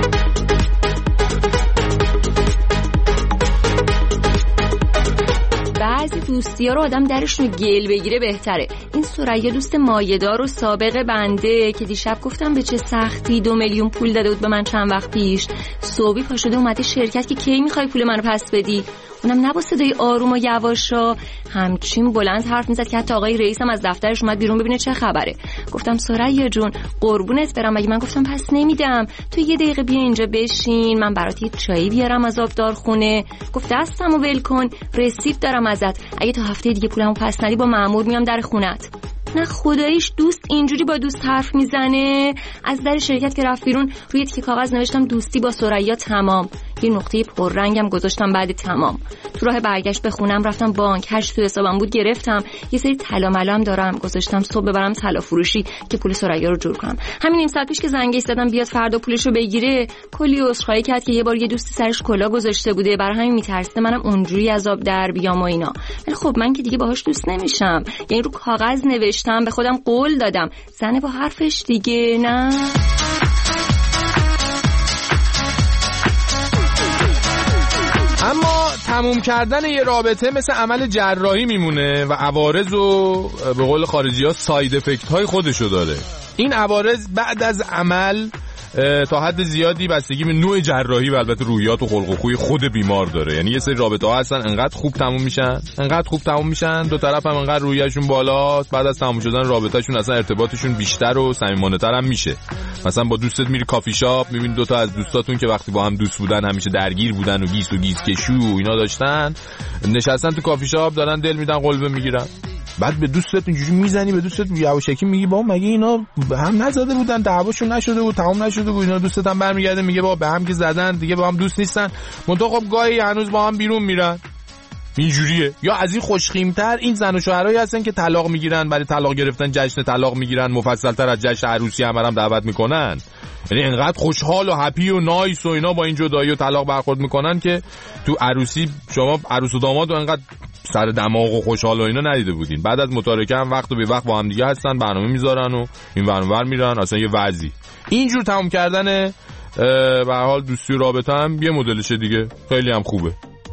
[SPEAKER 7] بعضی دوستی‌ها رو آدم درشون گل بگیره بهتره. این ثریا دوست مایه‌دار و سابق بنده که دیشب گفتم به چه سختی 2 میلیون پول داده بود به من چند وقت پیش، صبحی پا شده اومده شرکت که کی میخوای پول منو پس بدی؟ اونم نه با صدای آروم و یواشا، همچین بلند حرف میزد که حتی آقای رئیس هم از دفترش اومد بیرون ببینه چه خبره. گفتم ثریا جون قربونت برم، مگه من گفتم پس نمیدم؟ تو 1 دقیقه بیا اینجا بشین، من برات یه چایی بیارم از آبدارخونه. گفت دستمو ول کن، رسیپت دارم ازت، اگه تا هفته دیگه پولمو پس ندی با مأمور میام در خونت. نه خداییش دوست اینجوری با دوست حرف میزنه. از در شرکت که رفت بیرون روی تیکه کاغذ نوشتم دوستی با ثریا تمام، یه نقطه پررنگم گذاشتم بعد تمام. تو راه برگشت به خونم رفتم بانک، هر چی تو حسابم بود گرفتم، یه سری طلا ملام دارم گذاشتم صبح ببرم طلا فروشی که پول ثریا رو جور کنم. همین نیم ساعت پیش که زنگش زدم بیاد فردا پولشو بگیره، کلی عذرخواهی کرد که یه بار یه دوستی سرش کلا گذاشته بوده، برای همین میترسه منم اونجوری عذاب در بیام و اینا. ولی خب من که دیگه باهاش دوست نمیشم، یعنی رو کاغذ نوشتم، به خودم قول دادم، زنه با حرفش دیگه. نه
[SPEAKER 2] اما تموم کردن یه رابطه مثل عمل جراحی میمونه و عوارض و به قول خارجی‌ها ساید افکت های خودشو داره. این عوارض بعد از عمل تا حد زیادی بستگی به نوع جراحی و البته روحیات و خلق و خوی خود بیمار داره. یعنی یه سری رابطه ها هستن انقدر خوب تموم میشن دو طرف هم انقدر روحیه‌شون بالاست، بعد از تموم شدن رابطه‌شون اصلا ارتباطشون بیشتر و صمیمانه‌تر هم میشه. مثلا با دوستت میری کافی شاپ، میبینی 2 تا از دوستاتون که وقتی با هم دوست بودن همیشه درگیر بودن و گیس کشو و اینا داشتن، نشستن تو کافی شاپ دارن دل میدن قلبه میگیرن. بعد به دوستت اینجوری میزنی، به دوستت یواشکی میگی با مگه اینا هم نزده بودن، دعواشون نشده بود، تمام نشده بود، اینا دوستت هم برمیگرده میگه با به هم که زدن دیگه با هم دوست نیستن، منتها خب گاهی هنوز با هم بیرون میرن. اینجوریه. یا از این خوشخیمتر این زن و شوهرایی هستن که طلاق میگیرن، برای طلاق گرفتن جشن طلاق میگیرن، مفصل‌تر از جشن عروسی هم دعوت میکنن. یعنی انقدر خوشحال و هپی و نایس و اینا با این جدایی و طلاق برخورد میکنن که تو عروسی شما عروس و داماد رو انقدر سر دماغ و خوشحال و اینا ندیده بودین. بعد از متارکه هم وقت و بی وقت با هم دیگه هستن، برنامه میذارن و این برنامه میرن، اصلا یه وضعی. اینجور تموم کردن به هر حال دوستی و رابطه هم یه مدلشه دیگه، خیلی هم خوبه.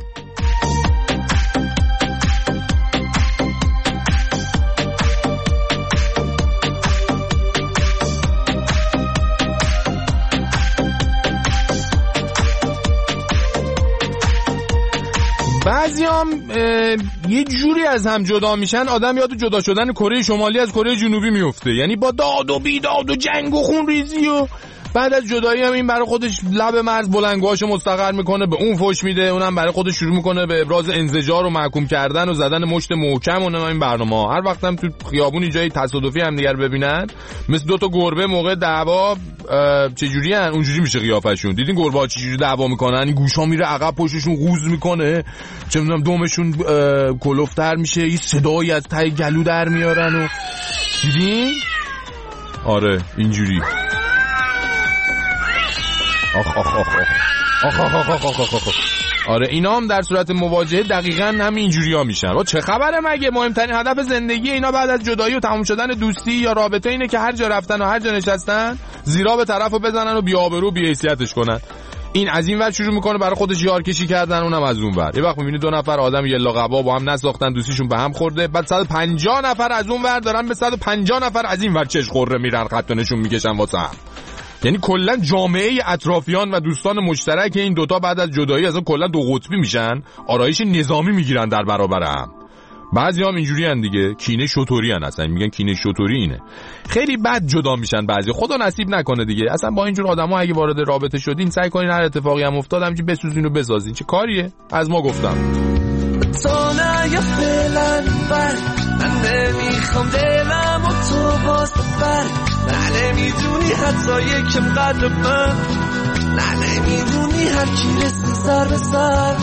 [SPEAKER 2] بعضی هم یه جوری از هم جدا میشن، آدم یاد جدا شدن کره شمالی از کره جنوبی میفته، یعنی با داد و بیداد و جنگ و خون ریزی و بعد از جدایی هم این برای خودش لب مرز بلندگوهاشو مستقر میکنه، به اون فوش میده، اونم برای خودش شروع میکنه به ابراز انزجار و محکوم کردن و زدن مشت محکم و این برنامه. هر وقت هم تو خیابونی جایی تصادفی هم دیگر ببینن مثل دو تا گربه موقع دعوا چجوری ان اونجوری میشه قیافشون. دیدین گربه‌ها چجوری دعوا میکنن؟ این گوشا میره عقب، پشتشون قوز میکنه، چه میدونم دومشون کلفتر میشه، این صدایی از ته گلو در میارن و دیدین؟ آره اینجوری. آره اینا هم در صورت مواجهه دقیقاً هم اینجوری‌ها میشن. و چه خبره مگه؟ مهمترین هدف زندگی اینا بعد از جدایی و تموم شدن دوستی یا رابطه اینه که هر جا رفتن و هر جا نشستن زیرا به طرفو بزنن و بی‌آبرو بی‌حیثیتش کنن. این از این ور شروع میکنه برای خودش یارکشی کردن، اونم از اون ور. یه وقت میبینی دو نفر آدم یلا قبا با هم نساختن، دوستیشون به هم خورده، بعد 150 نفر از اون ور دارن به 150 نفر از این ور چش خوره میرن، خط و نشون میکشن واسه هم. یعنی کلا جامعه اطرافیان و دوستان مشترک این دوتا بعد از جدایی اصلا کلا دو قطبی میشن، آرایش نظامی میگیرن در برابر هم. بعضی هم اینجوری هن دیگه، کینه شطوری هن، اصلا میگن کینه شطوری اینه. خیلی بد جدا میشن بعضی، خدا نصیب نکنه دیگه. اصلا با اینجور آدما اگه وارد رابطه شدین سعی کنین هر اتفاقی هم افتاد همینجوری بسوزین و بسازین. چه کاریه؟ از ما گفتم.
[SPEAKER 14] تو نه یا فعلا بر من نمیخوام دلم و تو باز بر نه نمیدونی حتی یکم قدر من نه نمیدونی هر کی رسی سر به سر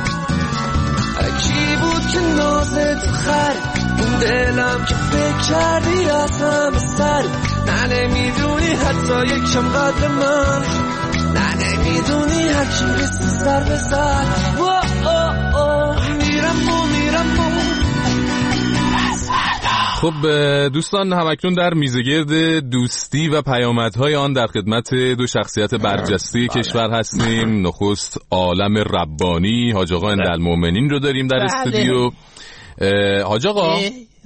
[SPEAKER 14] کی بود که نازت خر اون دلم که فکر کردی از همه سر نه نمیدونی حتی یکم قدر من نه نمیدونی هر کی رسی سر به سر
[SPEAKER 2] خب دوستان، همکنون در میزگرد دوستی و پیامدهای آن در خدمت دو شخصیت برجسته کشور هستیم. نخست عالم ربانی حاج آقا اندالمؤمنین رو داریم در استودیو. حاج آقا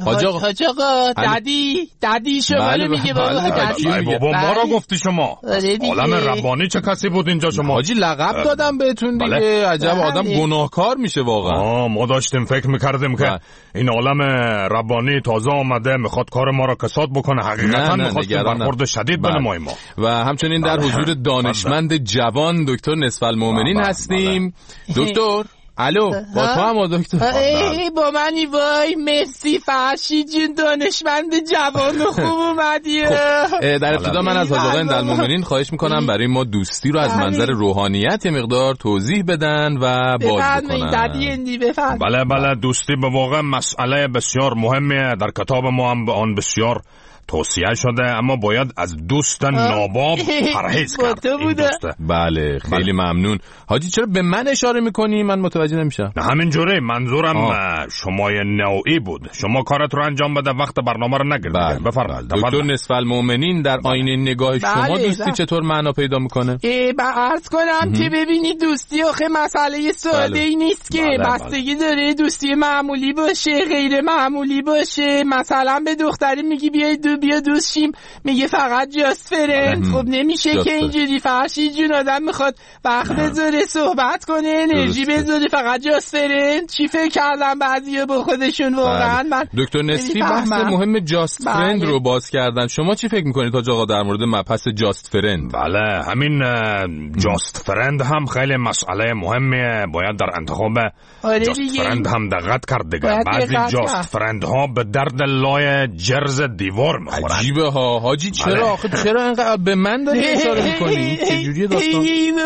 [SPEAKER 2] دادی شما رو میگه
[SPEAKER 15] بابا ما رو گفتی شما. عالم ربانی چه کسی بود اینجا شما؟
[SPEAKER 2] حاجی لقب دادم بهتون دیگه. عجب آدم گناهکار میشه واقعا.
[SPEAKER 15] ما داشتیم فکر میکردیم که این عالم ربانی تازه آمده میخواد کار ما رو کساد بکنه، حقیقتا میخواست برخورد شدید بنماییم ما.
[SPEAKER 2] و همچنین در حضور دانشمند جوان دکتر نصف المؤمنین هستیم. دکتر الو، با تو هم دکتر؟
[SPEAKER 6] با منی وای، مرسی فرشید جون، دانشمند جوان خوب اومدی.
[SPEAKER 2] در ابتدا من از حاج آقا اندالمؤمنین خواهش میکنم برای ما دوستی رو از منظر روحانیت یه مقدار توضیح بدن و باز بکنن.
[SPEAKER 15] بله دوستی به واقع مسئله بسیار مهمیه، در کتاب ما هم به آن بسیار توصیه شده، اما باید از دوست ناباب پرهیز کرد.
[SPEAKER 2] بله خیلی ممنون. حاجی چرا به من اشاره میکنی؟ من متوجه نمیشم.
[SPEAKER 15] همینجوری منظورم شمای نوعی بود. شما کارت رو انجام بده، وقت برنامه رو نگیرید. بفرمایید.
[SPEAKER 2] دکتر نصف المؤمنین در آینه نگاه شما دوستی چطور معنا پیدا میکنه؟
[SPEAKER 6] عرض کنم که ببینید دوستی آخه مسئله ساده ای نیست که بستگی داره دوستی معمولی باشه غیر معمولی باشه. مثلا به دختری میگی بیا دوست شیم، میگه فقط جاست فرند. خب نمیشه که اینجوری. فرشید جون آدم میخواد وقت بذاره صحبت کنه، انرژی بذاره، فقط جاست فرند. چی فکر کردم بعضیا با خودشون واقعا. من
[SPEAKER 2] دکتر نصفی بحث مهم جاست فرند رو باز کردن. شما چی فکر میکنید حاج آقا در مورد مبحث جاست فرند؟
[SPEAKER 15] بله همین جاست فرند هم خیلی مسئله مهمیه، باید در انتخاب جاست فرند هم دقت کرد دیگه. بعضی جاست فرند ها به درد لای جرز دیوار دار میخورن.
[SPEAKER 2] عجیبه ها حاجی، چرا آخه چرا اینقدر به من داری اشاره میکنی؟ چه جوریه داستان؟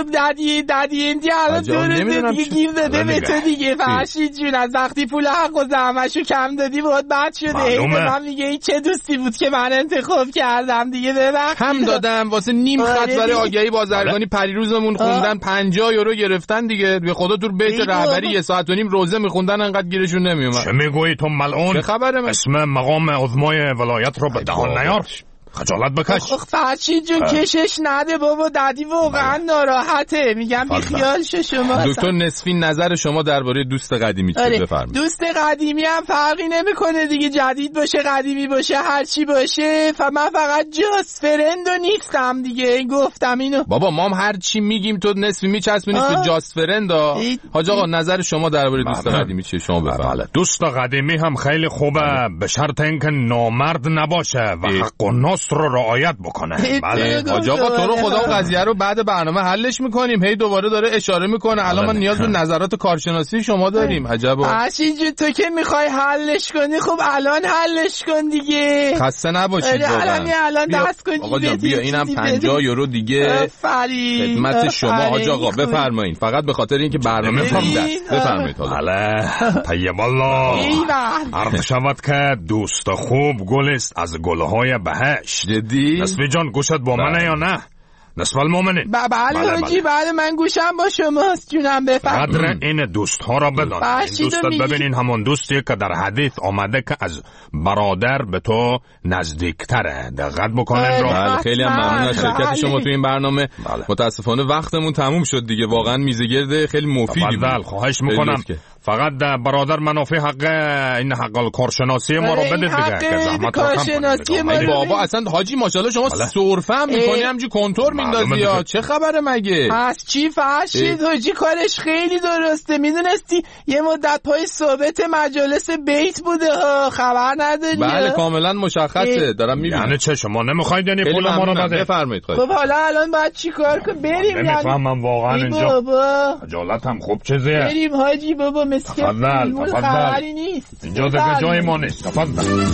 [SPEAKER 6] دادی اینجا الان دور دیگه گیر داده به تو دیگه. فرشید جون از وقتی پول حق و زحمتشو کم دادی باید بد شده. من میگه این چه دوستی بود که من انتخاب کردم دیگه. ببخشید
[SPEAKER 2] هم دادم واسه نیم خط برای آگهی بازرگانی پریروزمون خوندن 50 یورو گرفتن دیگه. به خدا تو بیت رهبری 1.5 ساعت روزه میخوندن انقدر گیرشون نمیومد.
[SPEAKER 15] چه میگویی تو ملعون؟
[SPEAKER 2] چه خبره؟
[SPEAKER 15] اسم مقام عظمای ولایت رو به دهان نیار. خجالت بکش.
[SPEAKER 6] فرشید جون کشش نده بابا، دادی واقعا ناراحته. میگم بیخیال شو شما.
[SPEAKER 2] دکتر نسفین نظر شما درباره دوست قدیمی چیه؟ بفرمایید.
[SPEAKER 6] دوست قدیمی هم فرقی نمیکنه دیگه، جدید باشه قدیمی باشه هر چی باشه. من فقط جاست فرندو نیستم دیگه، گفتم اینو.
[SPEAKER 2] بابا ما هم هر چی میگیم تو نسفی میچسبونی تو جاست فرندا. حاج آقا نظر شما درباره دوست قدیمی چیه؟ شما بفرمایید.
[SPEAKER 15] دوست قدیمی هم خیلی خوبه به شرط اینکه نامرد نباشه و حق و ناس رو رعایت بکنه.
[SPEAKER 2] بله حاج آقا تو رو خدا قضیه رو بعد برنامه حلش میکنیم. هی دوباره داره اشاره میکنه. الان من نیاز به نظرات کارشناسی شما داریم. عجبا
[SPEAKER 6] فرشید تو که میخوای حلش کنی، خب الان حلش کن دیگه.
[SPEAKER 2] خسته نباشید
[SPEAKER 6] الان دست کن
[SPEAKER 2] آقا جان. بیا اینم 50 یورو دیگه خدمت شما حاج آقا. بفرمایید. فقط به خاطر اینکه برنامه بفرمایید.
[SPEAKER 15] بله طیب الله. عرض شود که دوست خوب گل است از گلهای بهشت.
[SPEAKER 2] جدی؟
[SPEAKER 15] نسبی جان گوشت با منه یا نه؟ نسبت المؤمنین.
[SPEAKER 6] بله حاجی بله من گوشم با شماست جونم. بفرمایید.
[SPEAKER 15] قدر این دوست ها را بدان. دوستت ببینین همون دوستیه که در حدیث آمده که از برادر به تو نزدیکتره. دقت بکنین.
[SPEAKER 2] بله خیلی هم ممنون از شرکت شما تو این برنامه. متاسفانه وقتمون تموم شد دیگه. واقعا میزگرد خیلی مفیدی بود.
[SPEAKER 15] خواهش میکنم فقط برادر منافع حق این حق کارشناسی ما رو بده دیگه که زحمت رو کم کنید.
[SPEAKER 2] بابا اصلا حاجی ماشاءالله شما سرفه میکنی همینجوری کنتور میندازی یا چه خبره مگه؟
[SPEAKER 6] پس چی فرشید حاجی کارش خیلی درسته. میدونستی یه مدت پای ثابت مجالس بیت بوده ها، خبر نداری؟
[SPEAKER 2] بله کاملا مشخصه دارم میبینم.
[SPEAKER 15] یعنی چه شما نمیخواید یعنی پول ما رو بده؟
[SPEAKER 2] بفرمایید.
[SPEAKER 6] خب حالا الان باید چیکار کنیم؟ بریم یعنی
[SPEAKER 15] نمیفهمم واقعا اینجا خجالت هم خوب چیزیه.
[SPEAKER 6] بریم حاجی بابا
[SPEAKER 15] تفضل
[SPEAKER 6] خبری نیست
[SPEAKER 15] اینجا دیگه جای ما نیست. تفضل.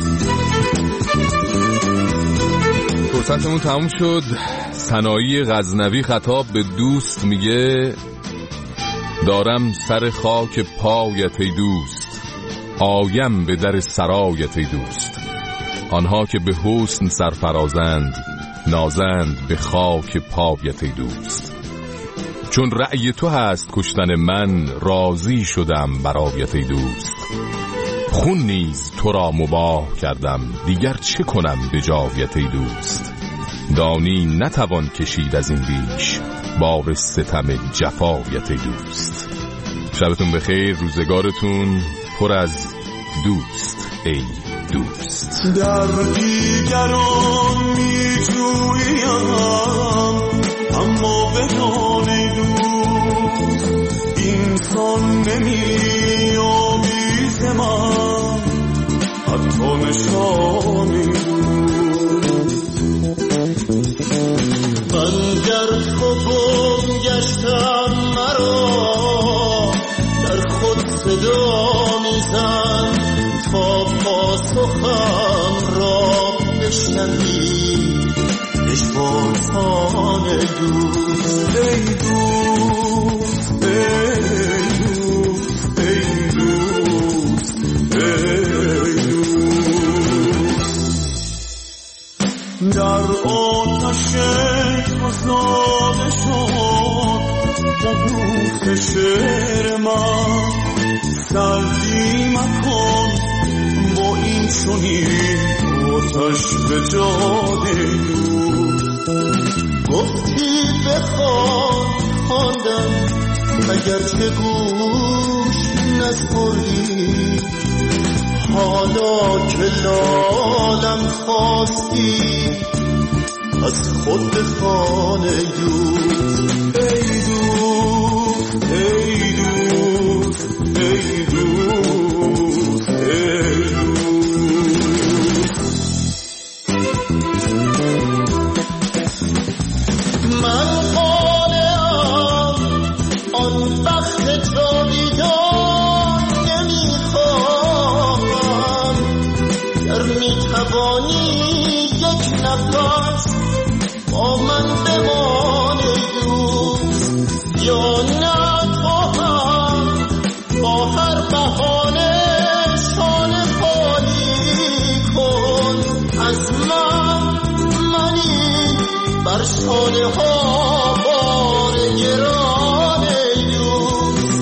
[SPEAKER 2] فرصتمون تموم شد. سنایی غزنوی خطاب به دوست میگه دارم سر خاک پایت ای دوست، آیم به در سرایت ای دوست. آنها که به حسن سرفرازند، نازند به خاک پایت ای دوست. چون رأی تو هست کشتن من، راضی شدم برایت ای دوست. خون نیز تو را مباح کردم، دیگر چه کنم به جایت ای دوست. دانی نتوان کشید از این بیش، بار ستم جفایت ای دوست. شبتون بخیر، روزگارتون پر از دوست ای دوست.
[SPEAKER 8] در دیگران می جویم اما بدان ای دوست، اینسان نمی آمیز من حتی نشان ای دوست. من در خوابم گشتم مرا در خود صدا میزن تا پاسخم را بشنوی بشباسان دوست. ای دوست ای دوست ای دوست ای دوست. در آتش خزانه شد دوست شعر من، سردی مکن با این چنین آتش به جاده دوست. گفتی بخوان خواندم اگرچه گوش نسپردی، حالا که لالم خواستی از خود خانه دوست. ای دوست ای دوست ای دوست ای دوست. من قانعم آن بخت جاویدان نمیخواهم، گر میتوانی
[SPEAKER 14] نفس با من بمان ای دوست، یا نه تو هم با هر بهانه شانه خالی کن از منی بر شانه ها بار گران ای دوست.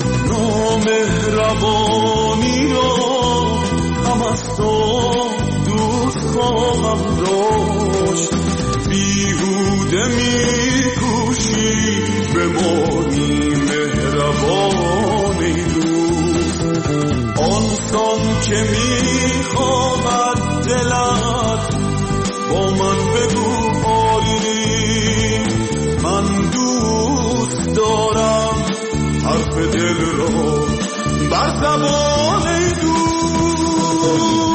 [SPEAKER 14] نامهربانی را هم از تو دوست خواهم داشت، بیهوده میکوشی بمانی مهربان ای دوست. آنسان که میخواهد دلت با من بگو آری، من دوست دارم حرف دل را بر زبان ای دوست.